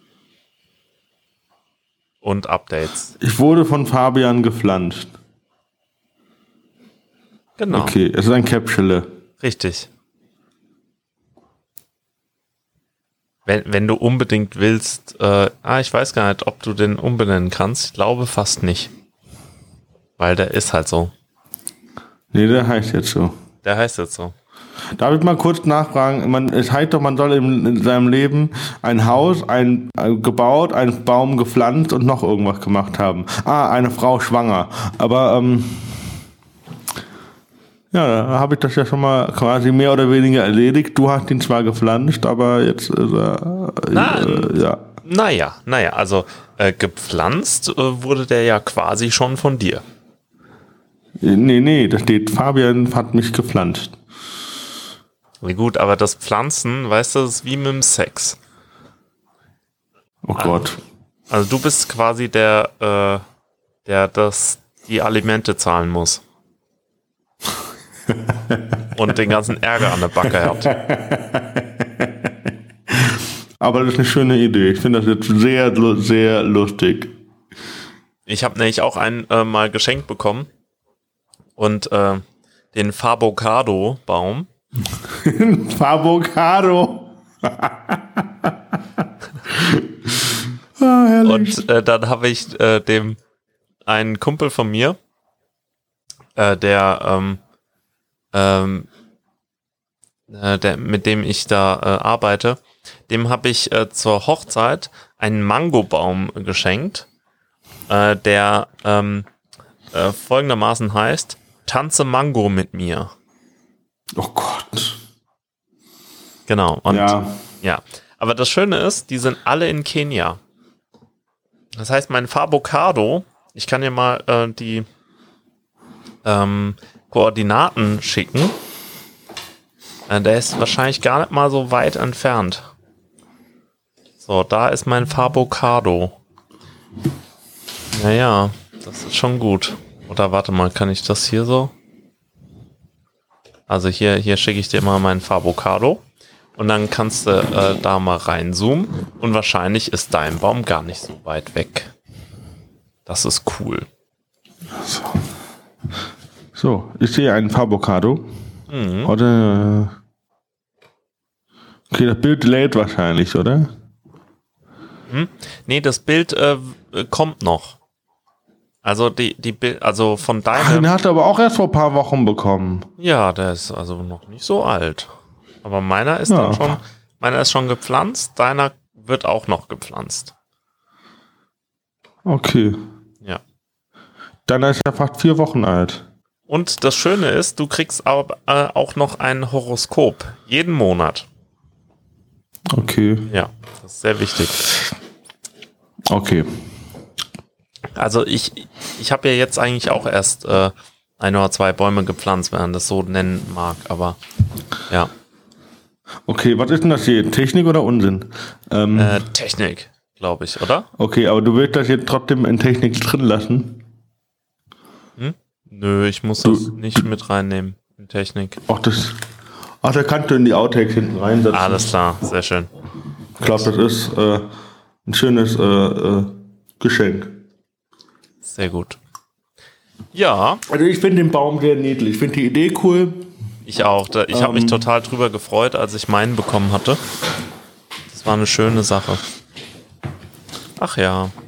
und Updates. Ich wurde von Fabian gepflanzt. Genau. Okay, es ist ein Käppchele. Richtig. Wenn, wenn du unbedingt willst, äh, ah, ich weiß gar nicht, ob du den umbenennen kannst. Ich glaube fast nicht. Weil der ist halt so. Nee, der heißt jetzt so. Der heißt jetzt so. Darf ich mal kurz nachfragen? Man, es heißt doch, man soll in, in seinem Leben ein Haus ein, ein, gebaut, einen Baum gepflanzt und noch irgendwas gemacht haben. Ah, eine Frau schwanger. Aber ähm, ja, da habe ich das ja schon mal quasi mehr oder weniger erledigt. Du hast ihn zwar gepflanzt, aber jetzt ist er, Na, äh, ja. Naja, naja, also äh, gepflanzt äh, wurde der ja quasi schon von dir. Nee, nee, da steht, Fabian hat mich gepflanzt. Wie gut, aber das Pflanzen, weißt du, das ist wie mit dem Sex. Oh Gott. Also du bist quasi der, äh, der das, die Alimente zahlen muss. Und den ganzen Ärger an der Backe hat. Aber das ist eine schöne Idee. Ich finde das jetzt sehr, sehr lustig. Ich habe nämlich auch einen äh, mal geschenkt bekommen. Und äh, den Fabocado-Baum. Fabocado. ah, und äh, dann habe ich äh, dem einen Kumpel von mir, äh, der, ähm, ähm, äh, der, mit dem ich da äh, arbeite, dem habe ich äh, zur Hochzeit einen Mangobaum geschenkt, äh, der ähm, äh, folgendermaßen heißt: Tanze Mango mit mir. Oh Gott. Genau. Und ja. ja. Aber das Schöne ist, die sind alle in Kenia. Das heißt, mein Fabocado, ich kann dir mal äh, die ähm, Koordinaten schicken. Äh, der ist wahrscheinlich gar nicht mal so weit entfernt. So, da ist mein Fabocado. Naja, das ist schon gut. Oder warte mal, kann ich das hier so? Also hier, hier schicke ich dir mal meinen Fabocado und dann kannst du äh, da mal reinzoomen und wahrscheinlich ist dein Baum gar nicht so weit weg. Das ist cool. So, so ich sehe einen Fabocado. Mhm. Oder okay, das Bild lädt wahrscheinlich, oder? Hm? Nee, das Bild äh, kommt noch. Also die, die Bild, also von deinem. Ach, den hast du aber auch erst vor ein paar Wochen bekommen. Ja, der ist also noch nicht so alt. Aber meiner ist ja. dann schon, meiner ist schon gepflanzt, deiner wird auch noch gepflanzt. Okay. Ja. Deiner ist ja fast vier Wochen alt. Und das Schöne ist, du kriegst auch, äh, auch noch ein Horoskop. Jeden Monat. Okay. Ja, das ist sehr wichtig. Okay. Also ich, ich habe ja jetzt eigentlich auch erst äh, ein oder zwei Bäume gepflanzt, wenn man das so nennen mag, aber ja. Okay, was ist denn das hier? Technik oder Unsinn? Ähm, äh, Technik, glaube ich, oder? Okay, aber du willst das jetzt trotzdem in Technik drin lassen? Hm? Nö, ich muss du, das nicht mit reinnehmen in Technik. Ach, das, ach, da kannst du in die Outtakes hinten reinsetzen. Alles klar, sehr schön. Ich glaube, das ist äh, ein schönes äh, äh, Geschenk. Sehr gut. Ja. Also ich finde den Baum sehr niedlich. Ich finde die Idee cool. Ich auch. Ich habe ähm, mich total drüber gefreut, als ich meinen bekommen hatte. Das war eine schöne Sache. Ach ja.